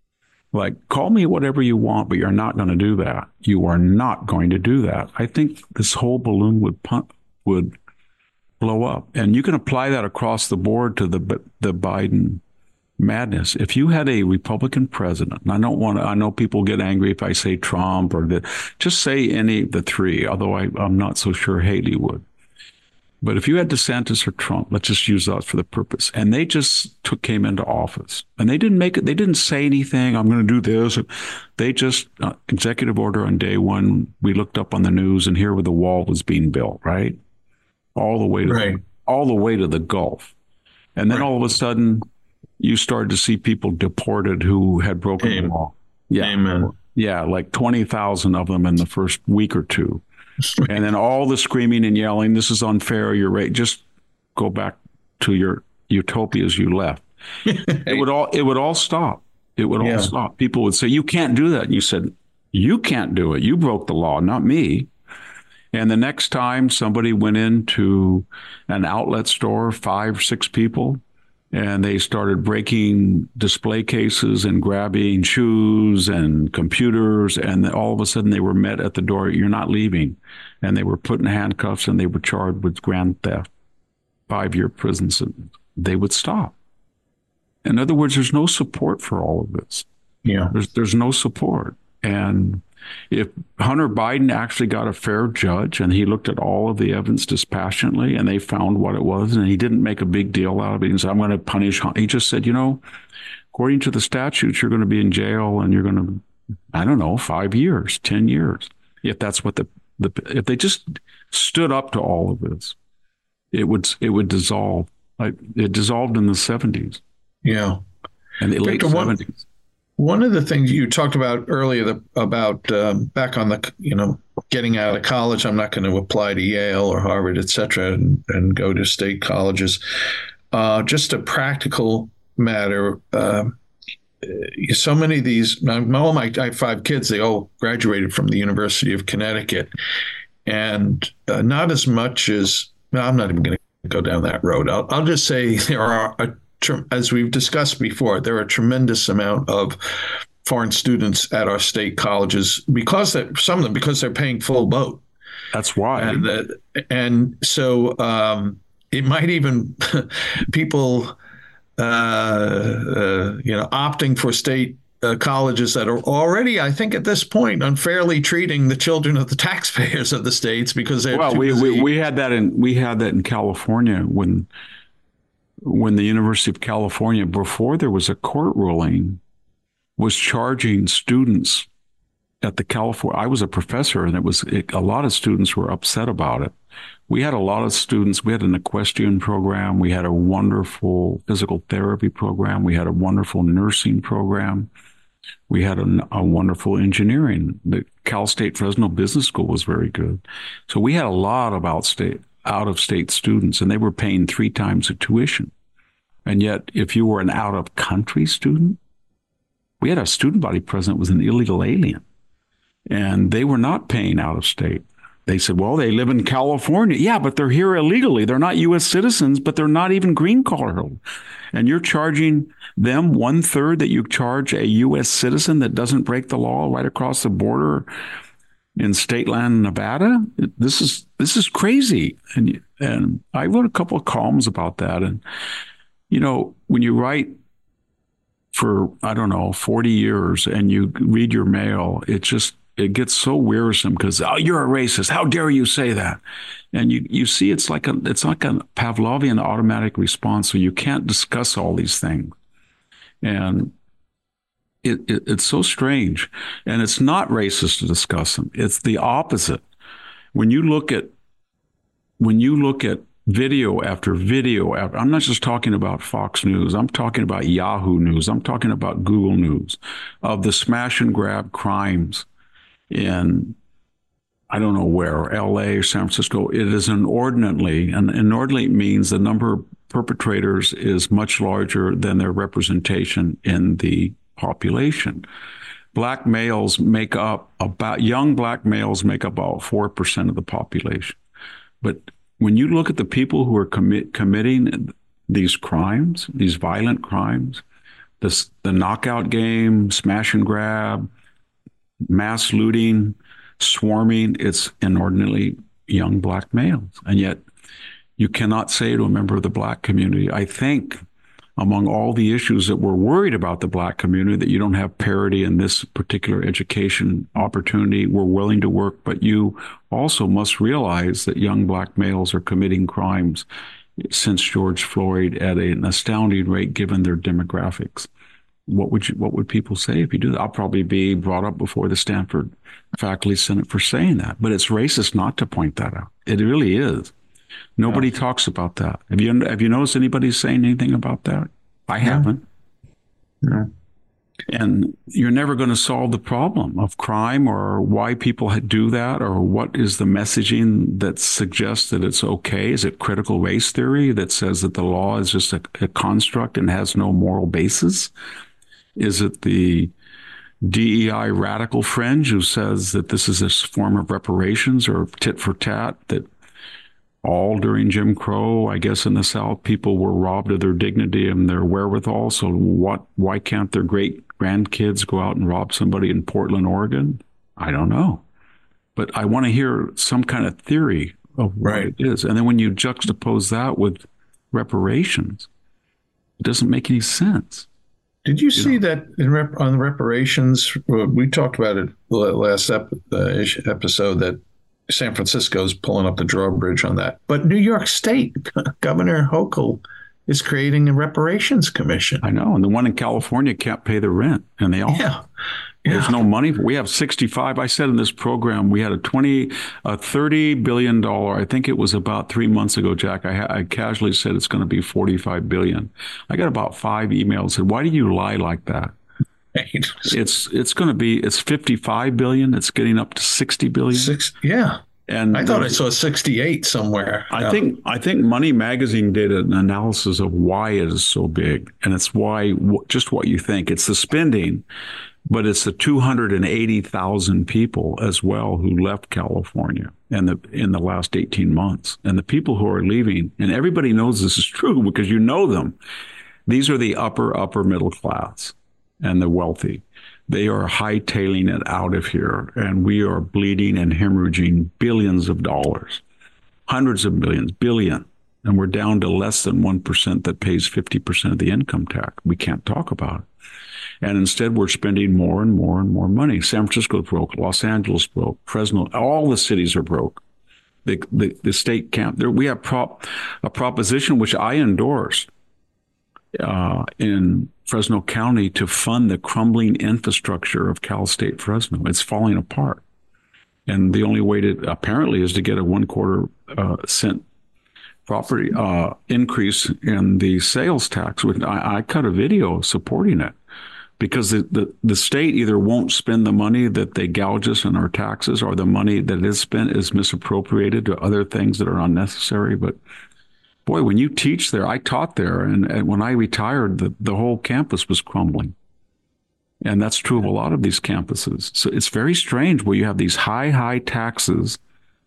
Like, call me whatever you want, but you're not going to do that. You are not going to do that. I think this whole balloon would pump, would blow up. And you can apply that across the board to the the Biden madness. If you had a Republican president, and I don't want to, I know people get angry if I say Trump or the, just say any of the three, although I, I'm not so sure Haley would. But if you had DeSantis or Trump, let's just use that for the purpose, and they just took, came into office, and they didn't make it, they didn't say anything, I'm going to do this. They just, uh, executive order on day one, we looked up on the news, and here where the wall was being built, right? All the way to, right. all the way to the Gulf. And then right. all of a sudden, you started to see people deported who had broken Amen. the law. Yeah. Amen. Yeah, like twenty thousand of them in the first week or two. And then all the screaming and yelling, this is unfair, you're right. Just go back to your utopias you left. It would all it would all stop. It would yeah. all stop. People would say, you can't do that. And you said, you can't do it. You broke the law, not me. And the next time somebody went into an outlet store, five, six people, and they started breaking display cases and grabbing shoes and computers. And all of a sudden they were met at the door. You're not leaving. And they were put in handcuffs and they were charged with grand theft, five-year prison sentence. They would stop. In other words, there's no support for all of this. Yeah. There's, there's no support. And if Hunter Biden actually got a fair judge and he looked at all of the evidence dispassionately and they found what it was and he didn't make a big deal out of it and said, I'm going to punish Hunter. He just said, you know, according to the statutes, you're going to be in jail and you're going to, I don't know, five years, ten years. If that's what the, the if they just stood up to all of this, it would it would dissolve. Like it dissolved in the seventies. Yeah. And the late seventies. One of the things you talked about earlier the, about um, back on the, you know, getting out of college, I'm not going to apply to Yale or Harvard, et cetera, and, and go to state colleges. Uh, just a practical matter. Uh, so many of these, all my, I have five kids, they all graduated from the University of Connecticut. And uh, not as much as, no, I'm not even going to go down that road. I'll, I'll just say there are a as we've discussed before, there are a tremendous amount of foreign students at our state colleges because that some of them because they're paying full boat. That's why. And, uh, and so um, it might even people, uh, uh, you know, opting for state uh, colleges that are already, I think, at this point, unfairly treating the children of the taxpayers of the states because they're well, too we, busy. we we had that in we had that in California when. when the University of California, before there was a court ruling, was charging students at the California, I was a professor, and it was it, a lot of students were upset about it. We had a lot of students. We had an equestrian program. We had a wonderful physical therapy program. We had a wonderful nursing program. We had a, a wonderful engineering. The Cal State Fresno Business School was very good. So we had a lot of outstate, out-of-state students, and they were paying three times the tuition. And yet, if you were an out-of-country student, we had a student body president was an illegal alien, and they were not paying out-of-state. They said, well, they live in California. Yeah, but they're here illegally. They're not U S citizens, but they're not even green card holders. And you're charging them one-third that you charge a U S citizen that doesn't break the law right across the border in state land, Nevada. This is this is crazy. And and I wrote a couple of columns about that. And, you know, when you write for, I don't know, forty years and you read your mail, it just, it gets so wearisome because, oh, you're a racist. How dare you say that? And you, you see, it's like a, it's like a Pavlovian automatic response. So you can't discuss all these things. And It, it, it's so strange, and it's not racist to discuss them. It's the opposite. When you look at when you look at video after video after, I'm not just talking about Fox News. I'm talking about Yahoo News. I'm talking about Google News of the smash and grab crimes in, I don't know where, L A or San Francisco. It is inordinately, and inordinately means the number of perpetrators is much larger than their representation in the population. Black males make up about, young black males make up about four percent of the population. But when you look at the people who are commit, committing these crimes, these violent crimes, This, the knockout game, smash and grab, mass looting, swarming, it's inordinately young black males. And yet you cannot say to a member of the black community, I think among all the issues that we're worried about the black community, that you don't have parity in this particular education opportunity, we're willing to work, but you also must realize that young black males are committing crimes since George Floyd at an astounding rate given their demographics. What would you, what would people say if you do that? I'll probably be brought up before the Stanford Faculty Senate for saying that, but it's racist not to point that out. It really is. Nobody yeah. talks about that. Have you have you noticed anybody saying anything about that? I haven't. No. And you're never going to solve the problem of crime or why people do that, or what is the messaging that suggests that it's okay. Is it critical race theory that says that the law is just a, a construct and has no moral basis? Is it the D E I radical fringe who says that this is a form of reparations or tit for tat, that all during Jim Crow, I guess in the South, people were robbed of their dignity and their wherewithal. So what? Why can't their great grandkids go out and rob somebody in Portland, Oregon? I don't know. But I want to hear some kind of theory of what right. it is. And then when you juxtapose that with reparations, it doesn't make any sense. Did you, you see know? that in rep- on the reparations? We talked about it last ep- uh, episode that San Francisco's pulling up the drawbridge on that. But New York State, Governor Hochul is creating a reparations commission. I know. And the one in California can't pay the rent. And they all, yeah. there's yeah. no money. We have sixty-five. I said in this program, we had a twenty, a thirty billion dollars. I think it was about three months ago, Jack. I, I casually said it's going to be forty-five billion. I got about five emails. Said, why do you lie like that? It's it's going to be it's fifty-five billion. It's getting up to sixty billion. Six, yeah. And I thought I saw sixty-eight somewhere. I yeah. think I think Money Magazine did an analysis of why it is so big, and it's why just what you think. It's the spending, but it's the two hundred eighty thousand people as well who left California in the in the last eighteen months, and the people who are leaving. And everybody knows this is true because you know them. These are the upper upper middle class and the wealthy. They are hightailing it out of here, and we are bleeding and hemorrhaging billions of dollars, hundreds of millions, billion, and we're down to less than one percent that pays fifty percent of the income tax. We can't talk about it. And instead, we're spending more and more and more money. San Francisco broke, Los Angeles broke, Fresno, all the cities are broke. The, the, the state can't. There, we have prop, a proposition which I endorsed uh, in Fresno County to fund the crumbling infrastructure of Cal State Fresno. It's falling apart. And the only way to, apparently, is to get a one quarter uh, cent property uh, increase in the sales tax. I, I cut a video supporting it because the, the, the state either won't spend the money that they gouge us in our taxes, or the money that is spent is misappropriated to other things that are unnecessary. But boy, when you teach there, I taught there, and, and when I retired, the, the whole campus was crumbling. And that's true of a lot of these campuses. So it's very strange where you have these high, high taxes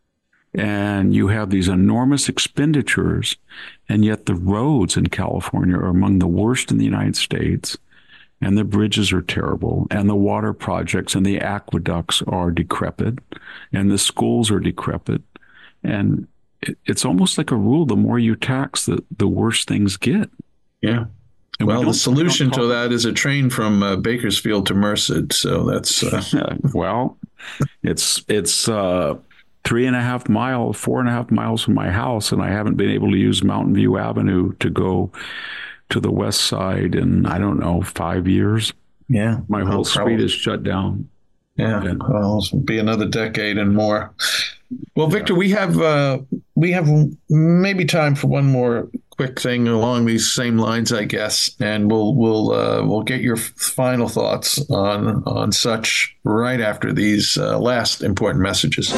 and you have these enormous expenditures, and yet the roads in California are among the worst in the United States, and the bridges are terrible, and the water projects and the aqueducts are decrepit, and the schools are decrepit. And it, it's almost like a rule, the more you tax, the, the worse things get. Yeah. And well, we the solution to that is a train from uh, Bakersfield to Merced. So that's uh... well, it's it's uh, three and a half miles, four and a half miles from my house, and I haven't been able to use Mountain View Avenue to go to the west side in, I don't know, five years. Yeah, my whole oh, street is shut down. Yeah, and, well, it'll be another decade and more. Well, Victor, we have uh, we have maybe time for one more quick thing along these same lines, I guess, and we'll we'll uh, we'll get your final thoughts on on such right after these uh, last important messages.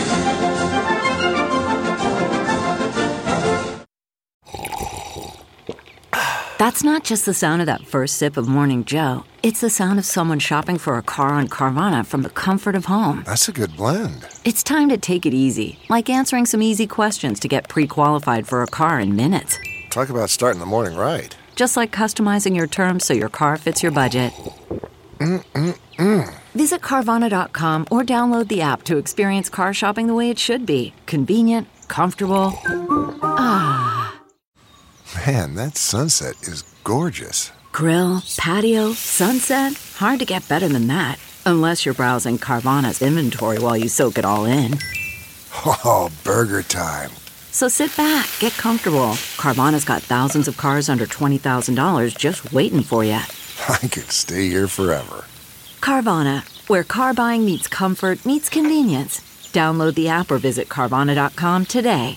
That's not just the sound of that first sip of Morning Joe. It's the sound of someone shopping for a car on Carvana from the comfort of home. That's a good blend. It's time to take it easy, like answering some easy questions to get pre-qualified for a car in minutes. Talk about starting the morning right. just like customizing your terms so your car fits your budget. Mm-mm-mm. Visit Carvana dot com or download the app to experience car shopping the way it should be. Convenient, comfortable. Ah. Man, that sunset is gorgeous. Grill, patio, sunset. Hard to get better than that. Unless you're browsing Carvana's inventory while you soak it all in. Oh, burger time. So sit back, get comfortable. Carvana's got thousands of cars under twenty thousand dollars just waiting for you. I could stay here forever. Carvana, where car buying meets comfort, meets convenience. Download the app or visit Carvana dot com today.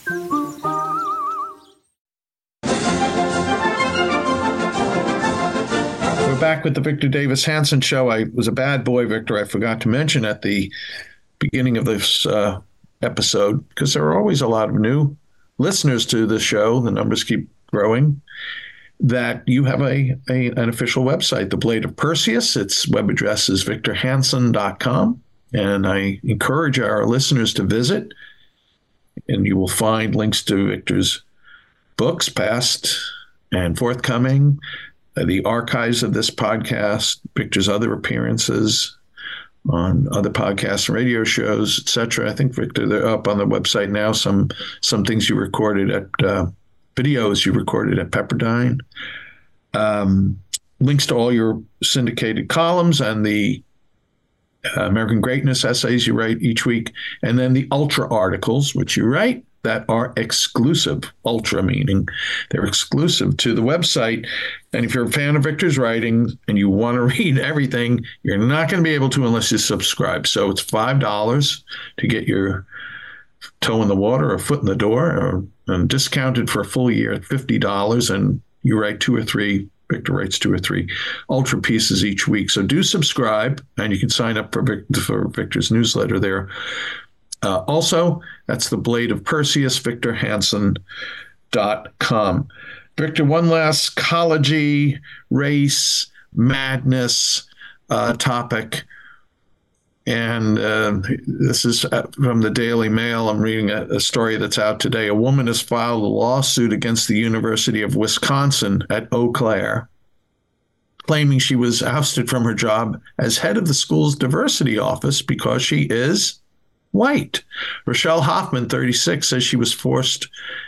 We're back with the Victor Davis Hanson Show. I was a bad boy, Victor. I forgot to mention at the beginning of this uh, episode, because there are always a lot of new listeners to the show. The numbers keep growing. That you have a, a an official website, The Blade of Perseus. Its web address is victor hanson dot com. And I encourage our listeners to visit. And you will find links to Victor's books, past and forthcoming, the archives of this podcast, Victor's other appearances on other podcasts and radio shows, et cetera. I think, Victor, they're up on the website now, some some things you recorded at, uh, videos you recorded at Pepperdine, um, links to all your syndicated columns and the uh, American Greatness essays you write each week, and then the Ultra articles, which you write, that are exclusive. Ultra meaning they're exclusive to the website. And if you're a fan of Victor's writing and you want to read everything, you're not going to be able to unless you subscribe. So it's five dollars to get your toe in the water or foot in the door, or and discounted for a full year at fifty dollars. And you write two or three, Victor writes two or three Ultra pieces each week. So do subscribe, and you can sign up for, Victor, for Victor's newsletter there. Uh, also, that's The Blade of Perseus, victor hanson dot com. Victor, one last ecology, race, madness uh, topic. And uh, this is from the Daily Mail. I'm reading a, a story that's out today. A woman has filed a lawsuit against the University of Wisconsin at Eau Claire, claiming she was ousted from her job as head of the school's diversity office because she is white. Rochelle Hoffman, thirty-six, says she was forced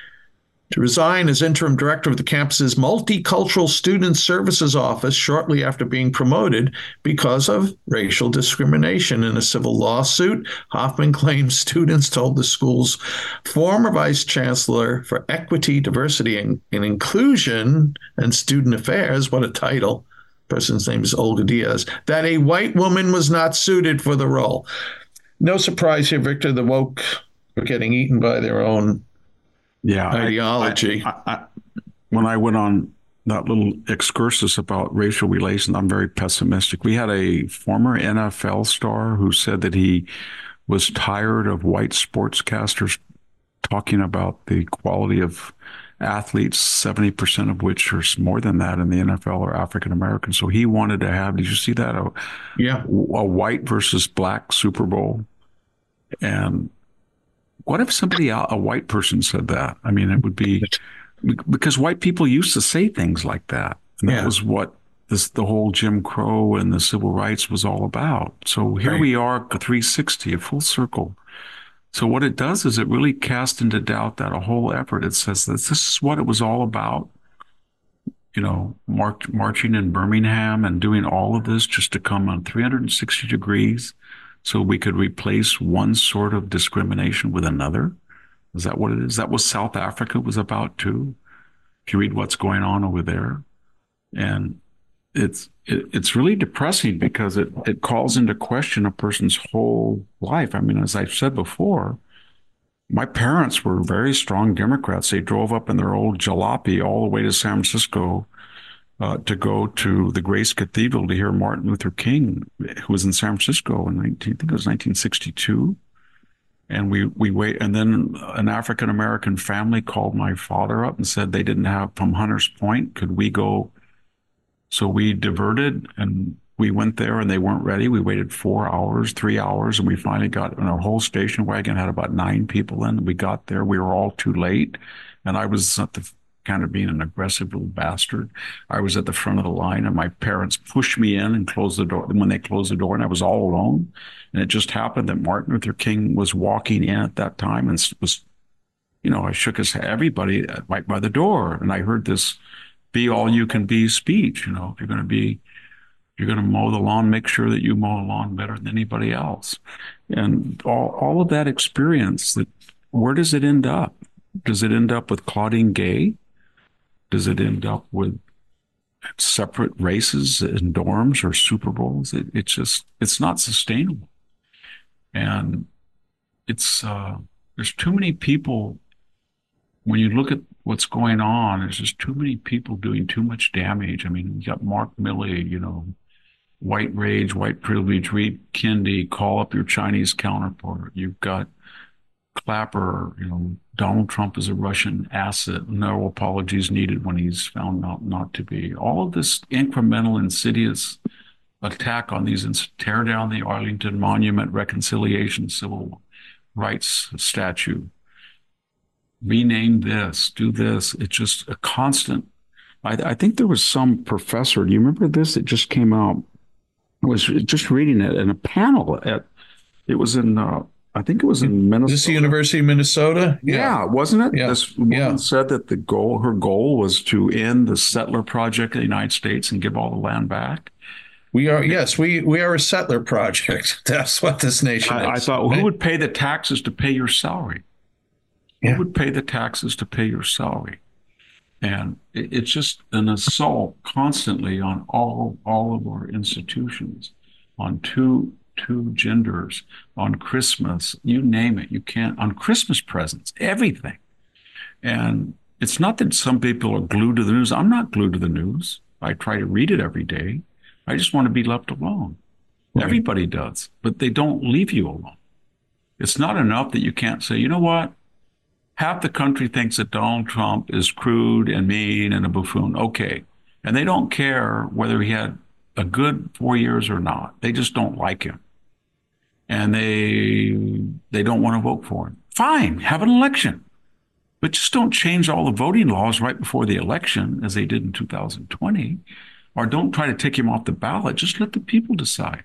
to resign as interim director of the campus's Multicultural Student Services Office shortly after being promoted because of racial discrimination. In a civil lawsuit, Hoffman claims students told the school's former vice chancellor for Equity, Diversity, and, and Inclusion and Student Affairs, what a title, person's name is Olga Diaz, that a white woman was not suited for the role. No surprise here, Victor, the woke are getting eaten by their own yeah, ideology. I, I, I, when I went on that little excursus about racial relations, I'm very pessimistic. We had a former N F L star who said that he was tired of white sportscasters talking about the quality of athletes, seventy percent of which, or more than that in the N F L, are African American. So he wanted to have, did you see that? A, yeah. a white versus black Super Bowl. And what if somebody, a white person said that? I mean, it would be, because white people used to say things like that. And that yeah. was what this, the whole Jim Crow and the civil rights was all about. So here right. we are, a three sixty, a full circle. So what it does is it really casts into doubt that a whole effort. It says that this is what it was all about, you know, march, marching in Birmingham and doing all of this just to come on three hundred sixty degrees so we could replace one sort of discrimination with another. Is that what it is? That was South Africa was about too. If you read what's going on over there. And it's it, it's really depressing because it, it calls into question a person's whole life. I mean, as I've said before, my parents were very strong Democrats. They drove up in their old jalopy all the way to San Francisco uh, to go to the Grace Cathedral to hear Martin Luther King, who was in San Francisco in nineteen, I think it was nineteen sixty-two. And we, we wait, and then an African-American family called my father up and said they didn't have, from Hunters Point, could we go? So we diverted and we went there and they weren't ready. We waited four hours, three hours, and we finally got, and our whole station wagon had about nine people in. We got there. We were all too late. And I was at the kind of being an aggressive little bastard. I was at the front of the line, and my parents pushed me in and closed the door. When they closed the door, and I was all alone, and it just happened that Martin Luther King was walking in at that time, and was, you know, I shook his everybody right by the door, and I heard this "Be all you can be" speech. You know, if you're going to be, you're going to mow the lawn, make sure that you mow the lawn better than anybody else, and all all of that experience. That where does it end up? Does it end up with Claudine Gay? Does it end up with separate races in dorms or Super Bowls? It, it's just, it's not sustainable. And it's, uh, there's too many people, when you look at what's going on, there's just too many people doing too much damage. I mean, you got Mark Milley, you know, white rage, white privilege, read Kendi, call up your Chinese counterpart. You've got Clapper, you know, Donald Trump is a Russian asset. No apologies needed when he's found out not to be. All of this incremental, insidious attack on these, tear down the Arlington Monument, reconciliation, civil rights statue, rename this, do this. It's just a constant. I, I think there was some professor. Do you remember this? It just came out. I was just reading it in a panel at. It was in. Uh, I think it was in Minnesota. Is this the University of Minnesota? Yeah, yeah wasn't it? Yeah. This woman yeah. said that the goal, her goal was to end the settler project in the United States and give all the land back. We are, yes, we, we are a settler project. That's what this nation I, is. I thought, well, right? who would pay the taxes to pay your salary? Yeah. Who would pay the taxes to pay your salary? And it, it's just an assault constantly on all all of our institutions, on two two genders, on Christmas, you name it, you can't, on Christmas presents, everything. And it's not that some people are glued to the news. I'm not glued to the news. I try to read it every day. I just want to be left alone. Right. Everybody does, but they don't leave you alone. It's not enough that you can't say, you know what? Half the country thinks that Donald Trump is crude and mean and a buffoon. Okay. And they don't care whether he had a good four years or not. They just don't like him. And they they don't want to vote for him. Fine, have an election. But just don't change all the voting laws right before the election, as they did in two thousand twenty, or don't try to take him off the ballot. Just let the people decide.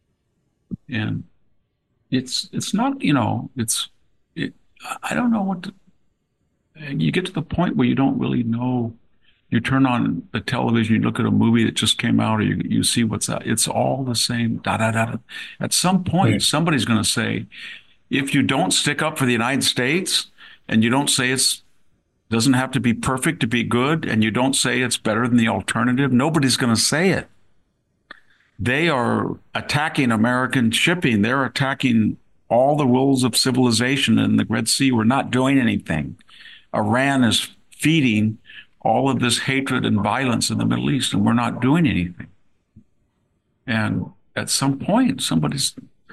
And it's it's not, you know, it's, it, I don't know what to, you get to the point where you don't really know. You turn on the television, you look at a movie that just came out, or you, you see what's out. It's all the same. Da, da, da, da. At some point, right. Somebody's going to say, if you don't stick up for the United States and you don't say it's doesn't have to be perfect to be good, and you don't say it's better than the alternative, nobody's going to say it. They are attacking American shipping. They're attacking all the rules of civilization in the Red Sea. We're not doing anything. Iran is feeding all of this hatred and violence in the Middle East, and we're not doing anything. And at some point, somebody's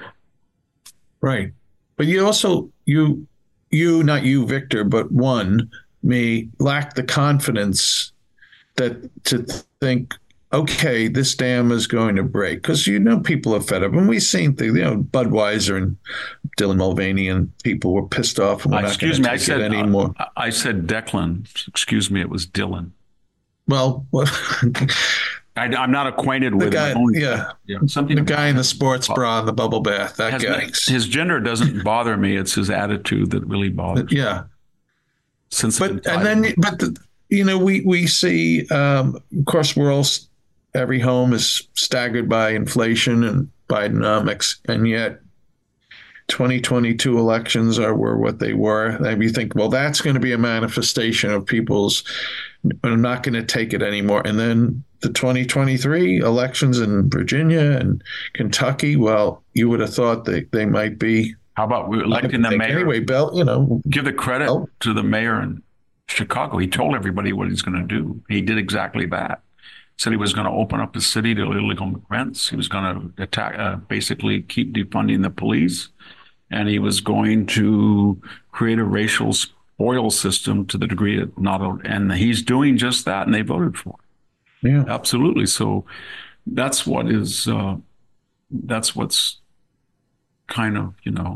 right. But you also, you, you, not you, Victor, but one may lack the confidence that to think, okay, this dam is going to break, because you know people are fed up, and we've seen things. You know, Budweiser and Dylan Mulvaney and people were pissed off, and we're uh, not going to take I said, it anymore. Uh, I said Declan. Excuse me, it was Dylan. Well, well I, I'm not acquainted with the guy. Own, yeah, yeah, something. The guy in the sports bra and the bubble bath. That has, guy. His gender doesn't bother me. It's his attitude that really bothers me. Yeah. Since but and then, but the, you know, we we see, um, of course, we're all. Every home is staggered by inflation and Bidenomics, and yet twenty twenty-two elections are were what they were. And you think, well, that's going to be a manifestation of people's, I'm not going to take it anymore. And then the twenty twenty-three elections in Virginia and Kentucky, well, you would have thought that they might be. How about we electing the mayor? Anyway, Bill, you know. Give the credit Bill. to the mayor in Chicago. He told everybody what he's going to do. He did exactly that. Said he was going to open up the city to illegal migrants. He was going to attack, uh, basically keep defunding the police. And he was going to create a racial spoil system to the degree that not, and he's doing just that. And they voted for it. Yeah, absolutely. So that's what is, uh, that's what's kind of, you know.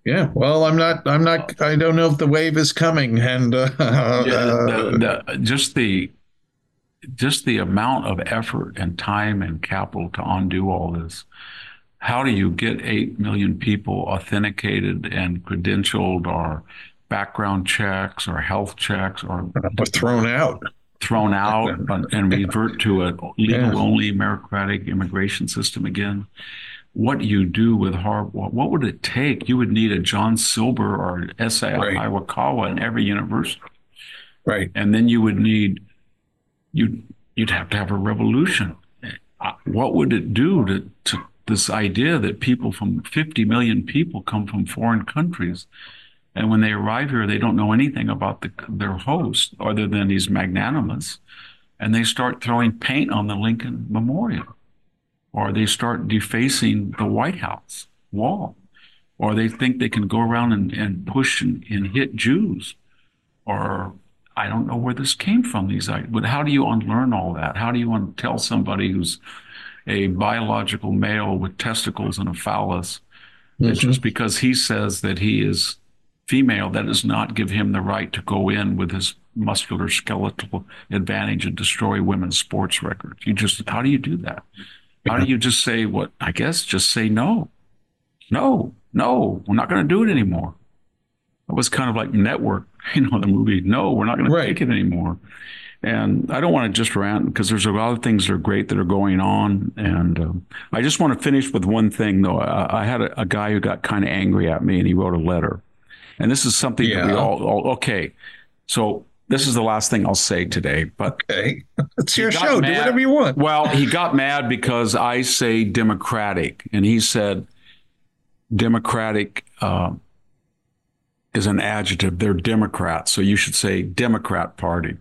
Yeah, well, I'm not. I'm not. I don't know if the wave is coming, and uh, yeah, the, the, just the just the amount of effort and time and capital to undo all this. How do you get eight million people authenticated and credentialed, or background checks, or health checks, or was thrown out, thrown out, and revert to a legal-only meritocratic immigration system again? What do you do with Harvard? What would it take? You would need a John Silber or S A Right. Iwakawa in every university. Right. And then you would need, you'd, you'd have to have a revolution. What would it do to, to this idea that people from fifty million people come from foreign countries, and when they arrive here, they don't know anything about the, their host other than he's magnanimous, and they start throwing paint on the Lincoln Memorial, or they start defacing the White House wall, or they think they can go around and, and push and, and hit Jews, or I don't know where this came from. These, but how do you unlearn all that? How do you un- tell somebody who's a biological male with testicles and a phallus that mm-hmm. just because he says that he is female, that does not give him the right to go in with his muscular skeletal advantage and destroy women's sports records? You just, how do you do that? How do you just say what, I guess, just say no, no, no, we're not going to do it anymore. It was kind of like Network, you know, the movie, no, we're not going right. to take it anymore. And I don't want to just rant because there's a lot of things that are great that are going on. And um, I just want to finish with one thing, though. I, I had a, a guy who got kind of angry at me, and he wrote a letter. And this is something yeah. that we all, all, okay, so this is the last thing I'll say today. But okay, it's your show. Mad. Do whatever you want. Well, he got mad because I say democratic, and he said democratic uh, is an adjective. They're Democrats, so you should say Democrat Party.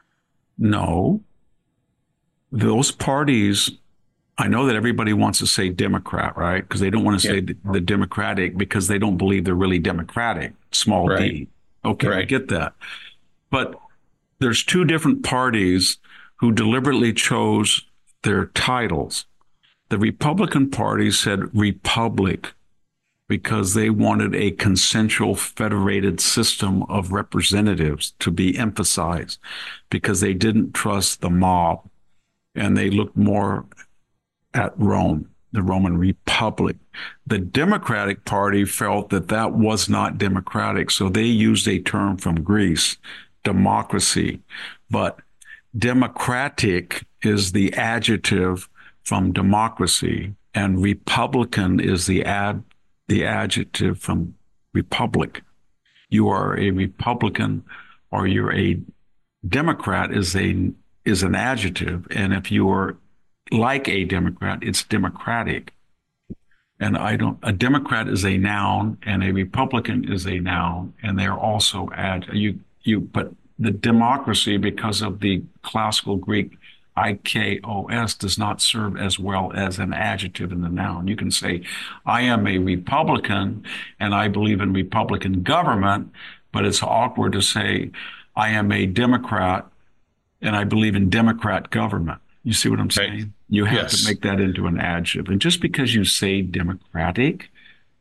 No, those parties, I know that everybody wants to say Democrat, right? Because they don't want to say yeah. the, the Democratic because they don't believe they're really democratic, small right. d. Okay, right. I get that. But there's two different parties who deliberately chose their titles. The Republican Party said Republic because they wanted a consensual federated system of representatives to be emphasized because they didn't trust the mob and they looked more at Rome, the Roman Republic. The Democratic Party felt that that was not democratic, so they used a term from Greece, democracy. But democratic is the adjective from democracy, and Republican is the ad the adjective from republic. You are a Republican or you're a Democrat is a is an adjective. And if you are like a Democrat, it's democratic. And I don't, a Democrat is a noun and a Republican is a noun, and they're also ad you you but the democracy, because of the classical Greek I K O S, does not serve as well as an adjective in the noun. You can say, I am a Republican and I believe in Republican government, but it's awkward to say, I am a Democrat and I believe in Democrat government. You see what I'm saying? Right. You have yes. to make that into an adjective. And just because you say democratic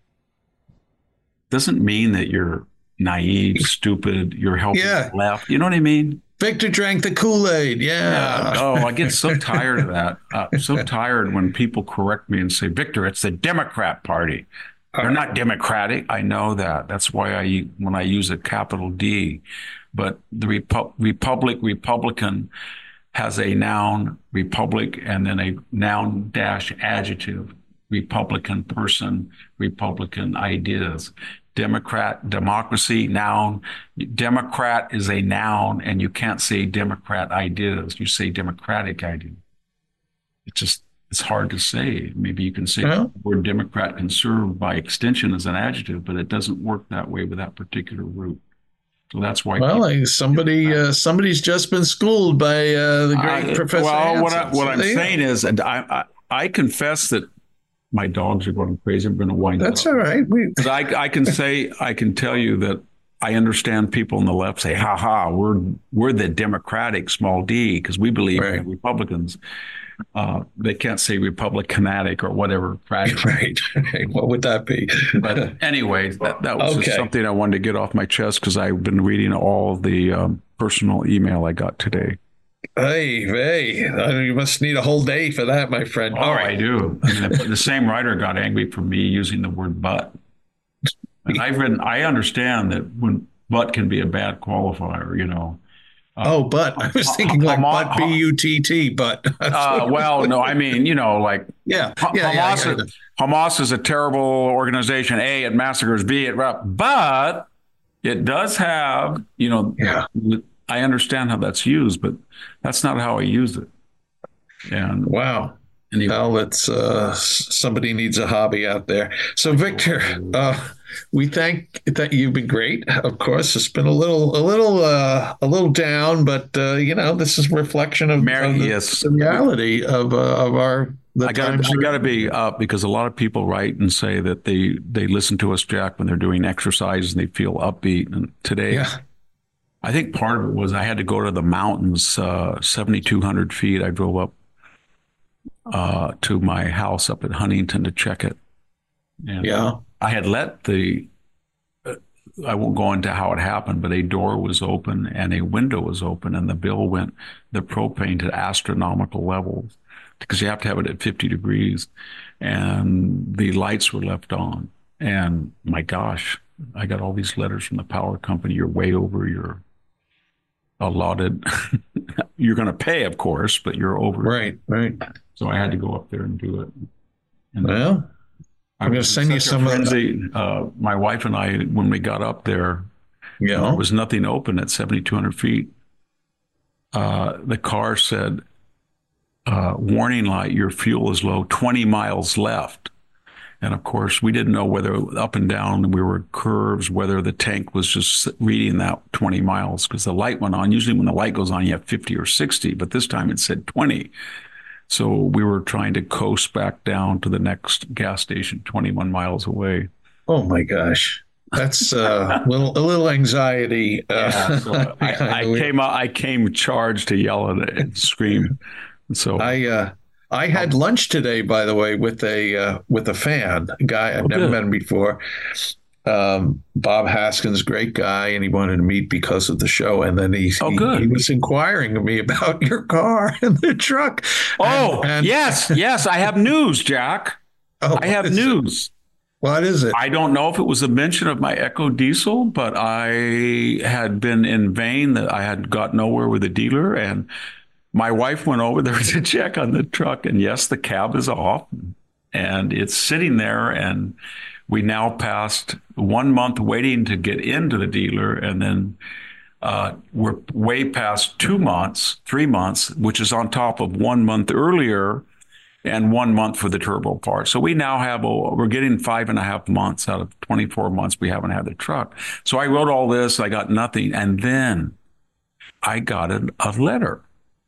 doesn't mean that you're naive, stupid, you're helping yeah. the left. You know what I mean? Victor drank the Kool-Aid. Yeah. yeah. Oh, I get so tired of that. Uh, so tired when people correct me and say, Victor, it's the Democrat Party. They're not democratic. I know that. That's why I, when I use a capital D, but the Repu- Republic, Republican has a noun, Republic, and then a noun dash adjective, Republican person, Republican ideas. Democrat, democracy, noun. Democrat is a noun, and you can't say Democrat ideas. You say democratic ideas. It's just, it's hard to say. Maybe you can say well, the word Democrat can serve by extension as an adjective, but it doesn't work that way with that particular root. So that's why. Well, like somebody, uh, somebody's just been schooled by uh, the great I, Professor. Well, Hansen. what, I, what I'm yeah. saying is, and I, I, I confess that my dogs are going crazy. I'm going to wind That's up. all right. We... But I, I can say, I can tell you that I understand people on the left say, ha ha, we're, we're the Democratic small d because we believe Right. in Republicans. Uh, they can't say Republicanatic or whatever. Right. Right. What would that be? But anyway, that, that was Okay. just something I wanted to get off my chest because I've been reading all the um, personal email I got today. Hey, hey, you must need a whole day for that, my friend. Oh, All right. I do. I mean, the, the same writer got angry for me using the word but. And I've written, I understand that when but can be a bad qualifier, you know. Uh, Oh, but I was thinking like Hama- but B U T T, but. Uh, well, no, I mean, you know, like yeah, Ha- yeah, yeah, Hamas, yeah. is, Hamas is a terrible organization. A, it massacres. B, it rap. But it does have, you know, Yeah. I understand how that's used, but that's not how I use it. And Wow. anyway, Well, it's uh, s- somebody needs a hobby out there. So, Victor, uh, we thank that you've been great. Of course, it's been a little, a little, uh, a little down, but uh, you know, this is a reflection of, Mary, of the, yes. the reality of uh, of our. The I got times I we're got to in. be up because a lot of people write and say that they they listen to us, Jack, when they're doing exercise and they feel upbeat. And today, Yeah. I think part of it was I had to go to the mountains, uh, seventy-two hundred feet. I drove up uh, to my house up at Huntington to check it. And Yeah. I had let the, uh, I won't go into how it happened, but a door was open and a window was open and the bill went, the propane to astronomical levels because you have to have it at fifty degrees and the lights were left on. And my gosh, I got all these letters from the power company. You're way over your allotted. You're going to pay, of course, but you're over. Right. Right. So I had to go up there and do it. And Well, I I'm gonna was in send you such a some of- frenzy. Uh, my wife and I, when we got up there, you know, there was nothing open at seventy-two hundred feet. Uh, the car said, uh, warning light, your fuel is low, twenty miles left. And of course, we didn't know whether up and down we were curves, whether the tank was just reading that twenty miles because the light went on. Usually when the light goes on, you have fifty or sixty, but this time it said twenty. So we were trying to coast back down to the next gas station twenty-one miles away. oh my gosh, that's uh, little a little anxiety. Uh, Yeah, so I, I we- came out, I came charged to yell at it and scream. And so I uh, I had lunch today, by the way, with a uh, with a fan, a guy I've Oh, never good. met him before. Um, Bob Haskins, great guy, and he wanted to meet because of the show. And then he Oh, he, good. he was inquiring of me about your car and the truck. Oh, And- and- yes, yes, I have news, Jack. Oh, I have what is it? news. What is it? I don't know if it was a mention of my Echo Diesel, but I had been in vain that I had got nowhere with a dealer. And my wife went over there to check on the truck. And yes, the cab is off and it's sitting there. And we now passed one month waiting to get into the dealer. And then uh, we're way past two months, three months, which is on top of one month earlier and one month for the turbo part. So we now have, a, we're getting five and a half months out of twenty-four months we haven't had the truck. So I wrote all this, I got nothing. And then I got a, a letter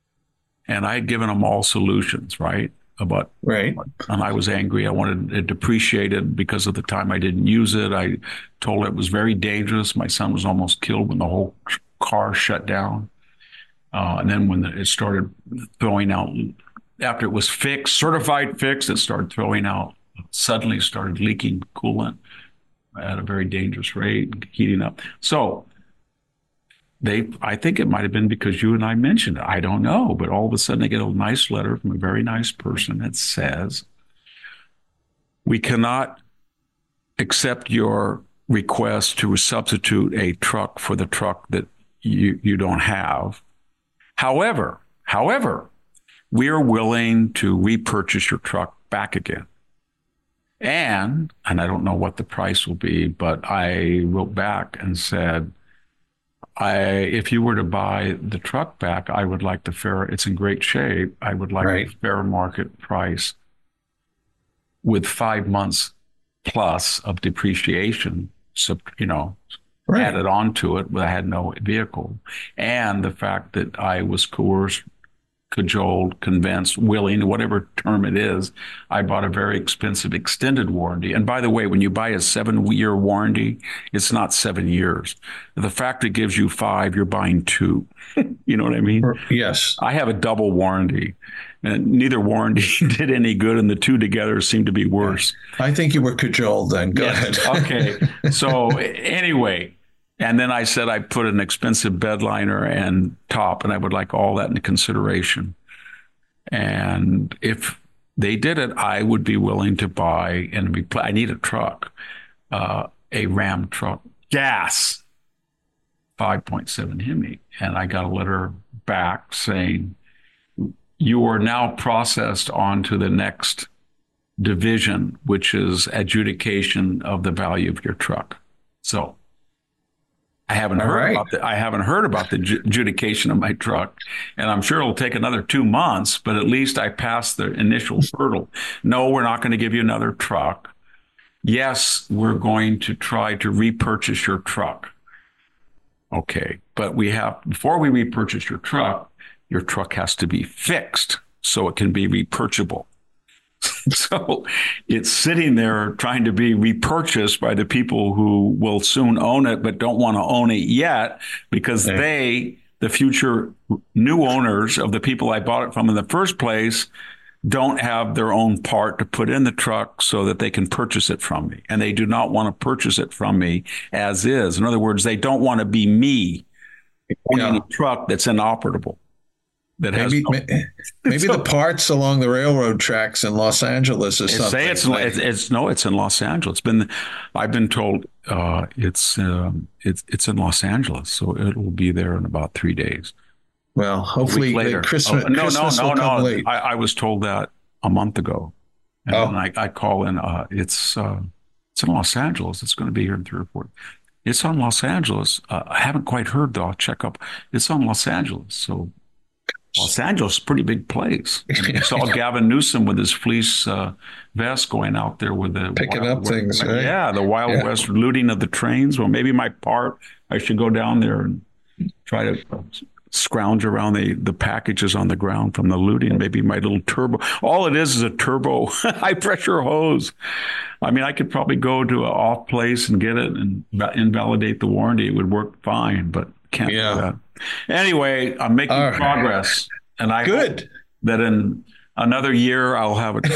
and I had given them all solutions, right? About, Right. and I was angry. I wanted it depreciated because of the time I didn't use it. I told her it was very dangerous. My son was almost killed when the whole car shut down. Uh, and then when the, it started throwing out, after it was fixed, certified fixed, it started throwing out, suddenly started leaking coolant at a very dangerous rate, heating up. So they, I think it might have been because you and I mentioned it. I don't know, but all of a sudden they get a nice letter from a very nice person that says, we cannot accept your request to substitute a truck for the truck that you, you don't have. However, however, we are willing to repurchase your truck back again. And, and I don't know what the price will be, but I wrote back and said, I, if you were to buy the truck back, I would like the fair, it's in great shape. I would like Right. the fair market price with five months plus of depreciation, so, you know, Right. added on to it, but I had no vehicle. And the fact that I was coerced cajoled, convinced, willing, whatever term it is. I bought a very expensive extended warranty. And by the way, when you buy a seven-year warranty, it's not seven years. The factory gives you five, you're buying two. You know what I mean? Yes. I have a double warranty, and neither warranty did any good, and the two together seem to be worse. I think you were cajoled then. Go yes. ahead. Okay. So anyway, and then I said I put an expensive bed liner and top, and I would like all that into consideration. And if they did it, I would be willing to buy, and repl- I need a truck, uh, a Ram truck, gas, five point seven Hemi. And I got a letter back saying, you are now processed on to the next division, which is adjudication of the value of your truck. So I haven't All heard right. about the, I haven't heard about the ju- adjudication of my truck, and I'm sure it'll take another two months, but at least I passed the initial hurdle. No, we're not going to give you another truck. Yes, we're going to try to repurchase your truck. Okay, but we have, before we repurchase your truck, your truck has to be fixed so it can be repurchasable. So it's sitting there trying to be repurchased by the people who will soon own it, but don't want to own it yet because yeah. they, the future new owners of the people I bought it from in the first place, don't have their own part to put in the truck so that they can purchase it from me. And they do not want to purchase it from me as is. In other words, they don't want to be me owning yeah. a truck that's inoperable. That maybe has no, maybe so, the parts along the railroad tracks in Los Angeles or something. Say it's, it's it's no, it's in Los Angeles. It's been, I've been told uh, it's um, it's it's in Los Angeles, so it will be there in about three days. Well, hopefully later. Christmas. Oh, no, Christmas no, will no, come no. late. I, I was told that a month ago, and oh. then I, I call in. Uh, it's uh, it's in Los Angeles. It's going to be here in three or four. It's on Los Angeles. Uh, I haven't quite heard though. I'll check up. It's on Los Angeles, so. Los Angeles is a pretty big place. I saw Gavin Newsom with his fleece uh, vest going out there with the picking up West, things, right? Yeah, the Wild yeah. West looting of the trains. Well, maybe my part, I should go down there and try to scrounge around the, the packages on the ground from the looting. Maybe my little turbo. All it is is a turbo high pressure hose. I mean, I could probably go to an off place and get it and invalidate the warranty. It would work fine, but can't yeah. do that. Anyway, I'm making right. progress, and I good hope that in another year I'll have a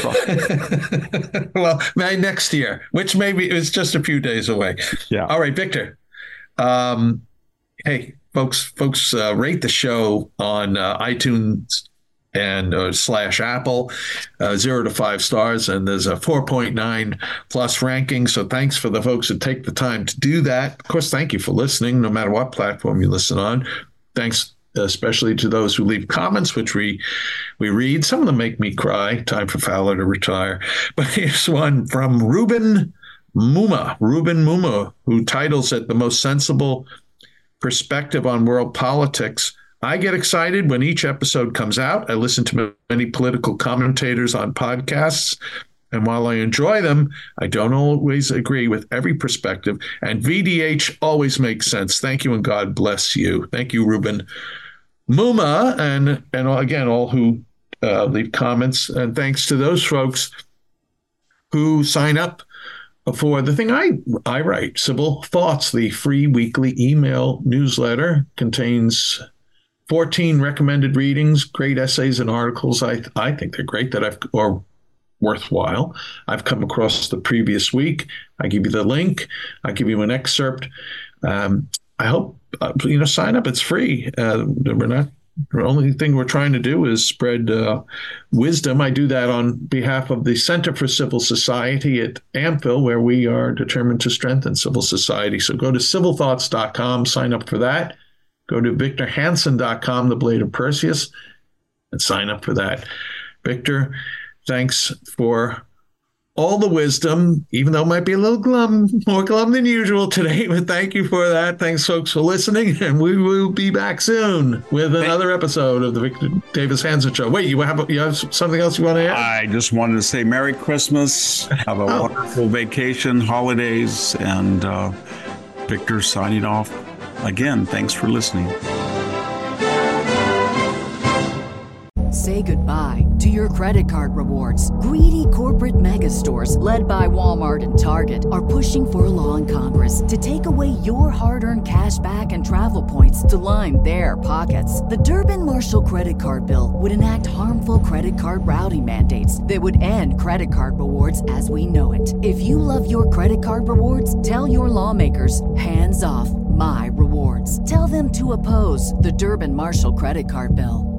truck. Well, next year, which maybe is just a few days away. Yeah. All right, Victor. Um, hey, folks, folks, uh, rate the show on uh, iTunes and uh, slash Apple, uh, zero to five stars, and there's a four point nine plus ranking. So thanks for the folks that take the time to do that. Of course, thank you for listening, no matter what platform you listen on. Thanks especially to those who leave comments, which we we read. Some of them make me cry. Time for Fowler to retire. But here's one from Ruben Muma. Ruben Muma, who titles it The Most Sensible Perspective on World Politics. I get excited when each episode comes out. I listen to many political commentators on podcasts, and while I enjoy them, I don't always agree with every perspective, and V D H always makes sense. Thank you, and God bless you. Thank you, Ruben Muma, and, and again, all who uh, leave comments, and thanks to those folks who sign up for the thing I, I write, Civil Thoughts, the free weekly email newsletter, contains fourteen recommended readings, great essays and articles. I I think they're great that I've or worthwhile. I've come across the previous week. I give you the link. I give you an excerpt. Um, I hope uh, you know sign up. It's free. Uh, we're not. The only thing we're trying to do is spread uh, wisdom. I do that on behalf of the Center for Civil Society at AmFil, where we are determined to strengthen civil society. So go to civil thoughts dot com, sign up for that. Go to victor hansen dot com, the Blade of Perseus, and sign up for that. Victor, thanks for all the wisdom, even though it might be a little glum, more glum than usual today, but thank you for that. Thanks, folks, for listening, and we will be back soon with another episode of the Victor Davis Hansen Show. Wait, you have, you have something else you want to add? I just wanted to say Merry Christmas, have a oh. wonderful vacation, holidays, and uh, Victor signing off. Again, thanks for listening. say goodbye to your credit card rewards. Greedy corporate mega stores, led by Walmart and Target, are pushing for a law in Congress to take away your hard-earned cash back and travel points to line their pockets. The Durbin-Marshall credit card bill would enact harmful credit card routing mandates that would end credit card rewards as we know it. If you love your credit card rewards, tell your lawmakers, hands off my rewards. Tell them to oppose the Durbin-Marshall credit card bill.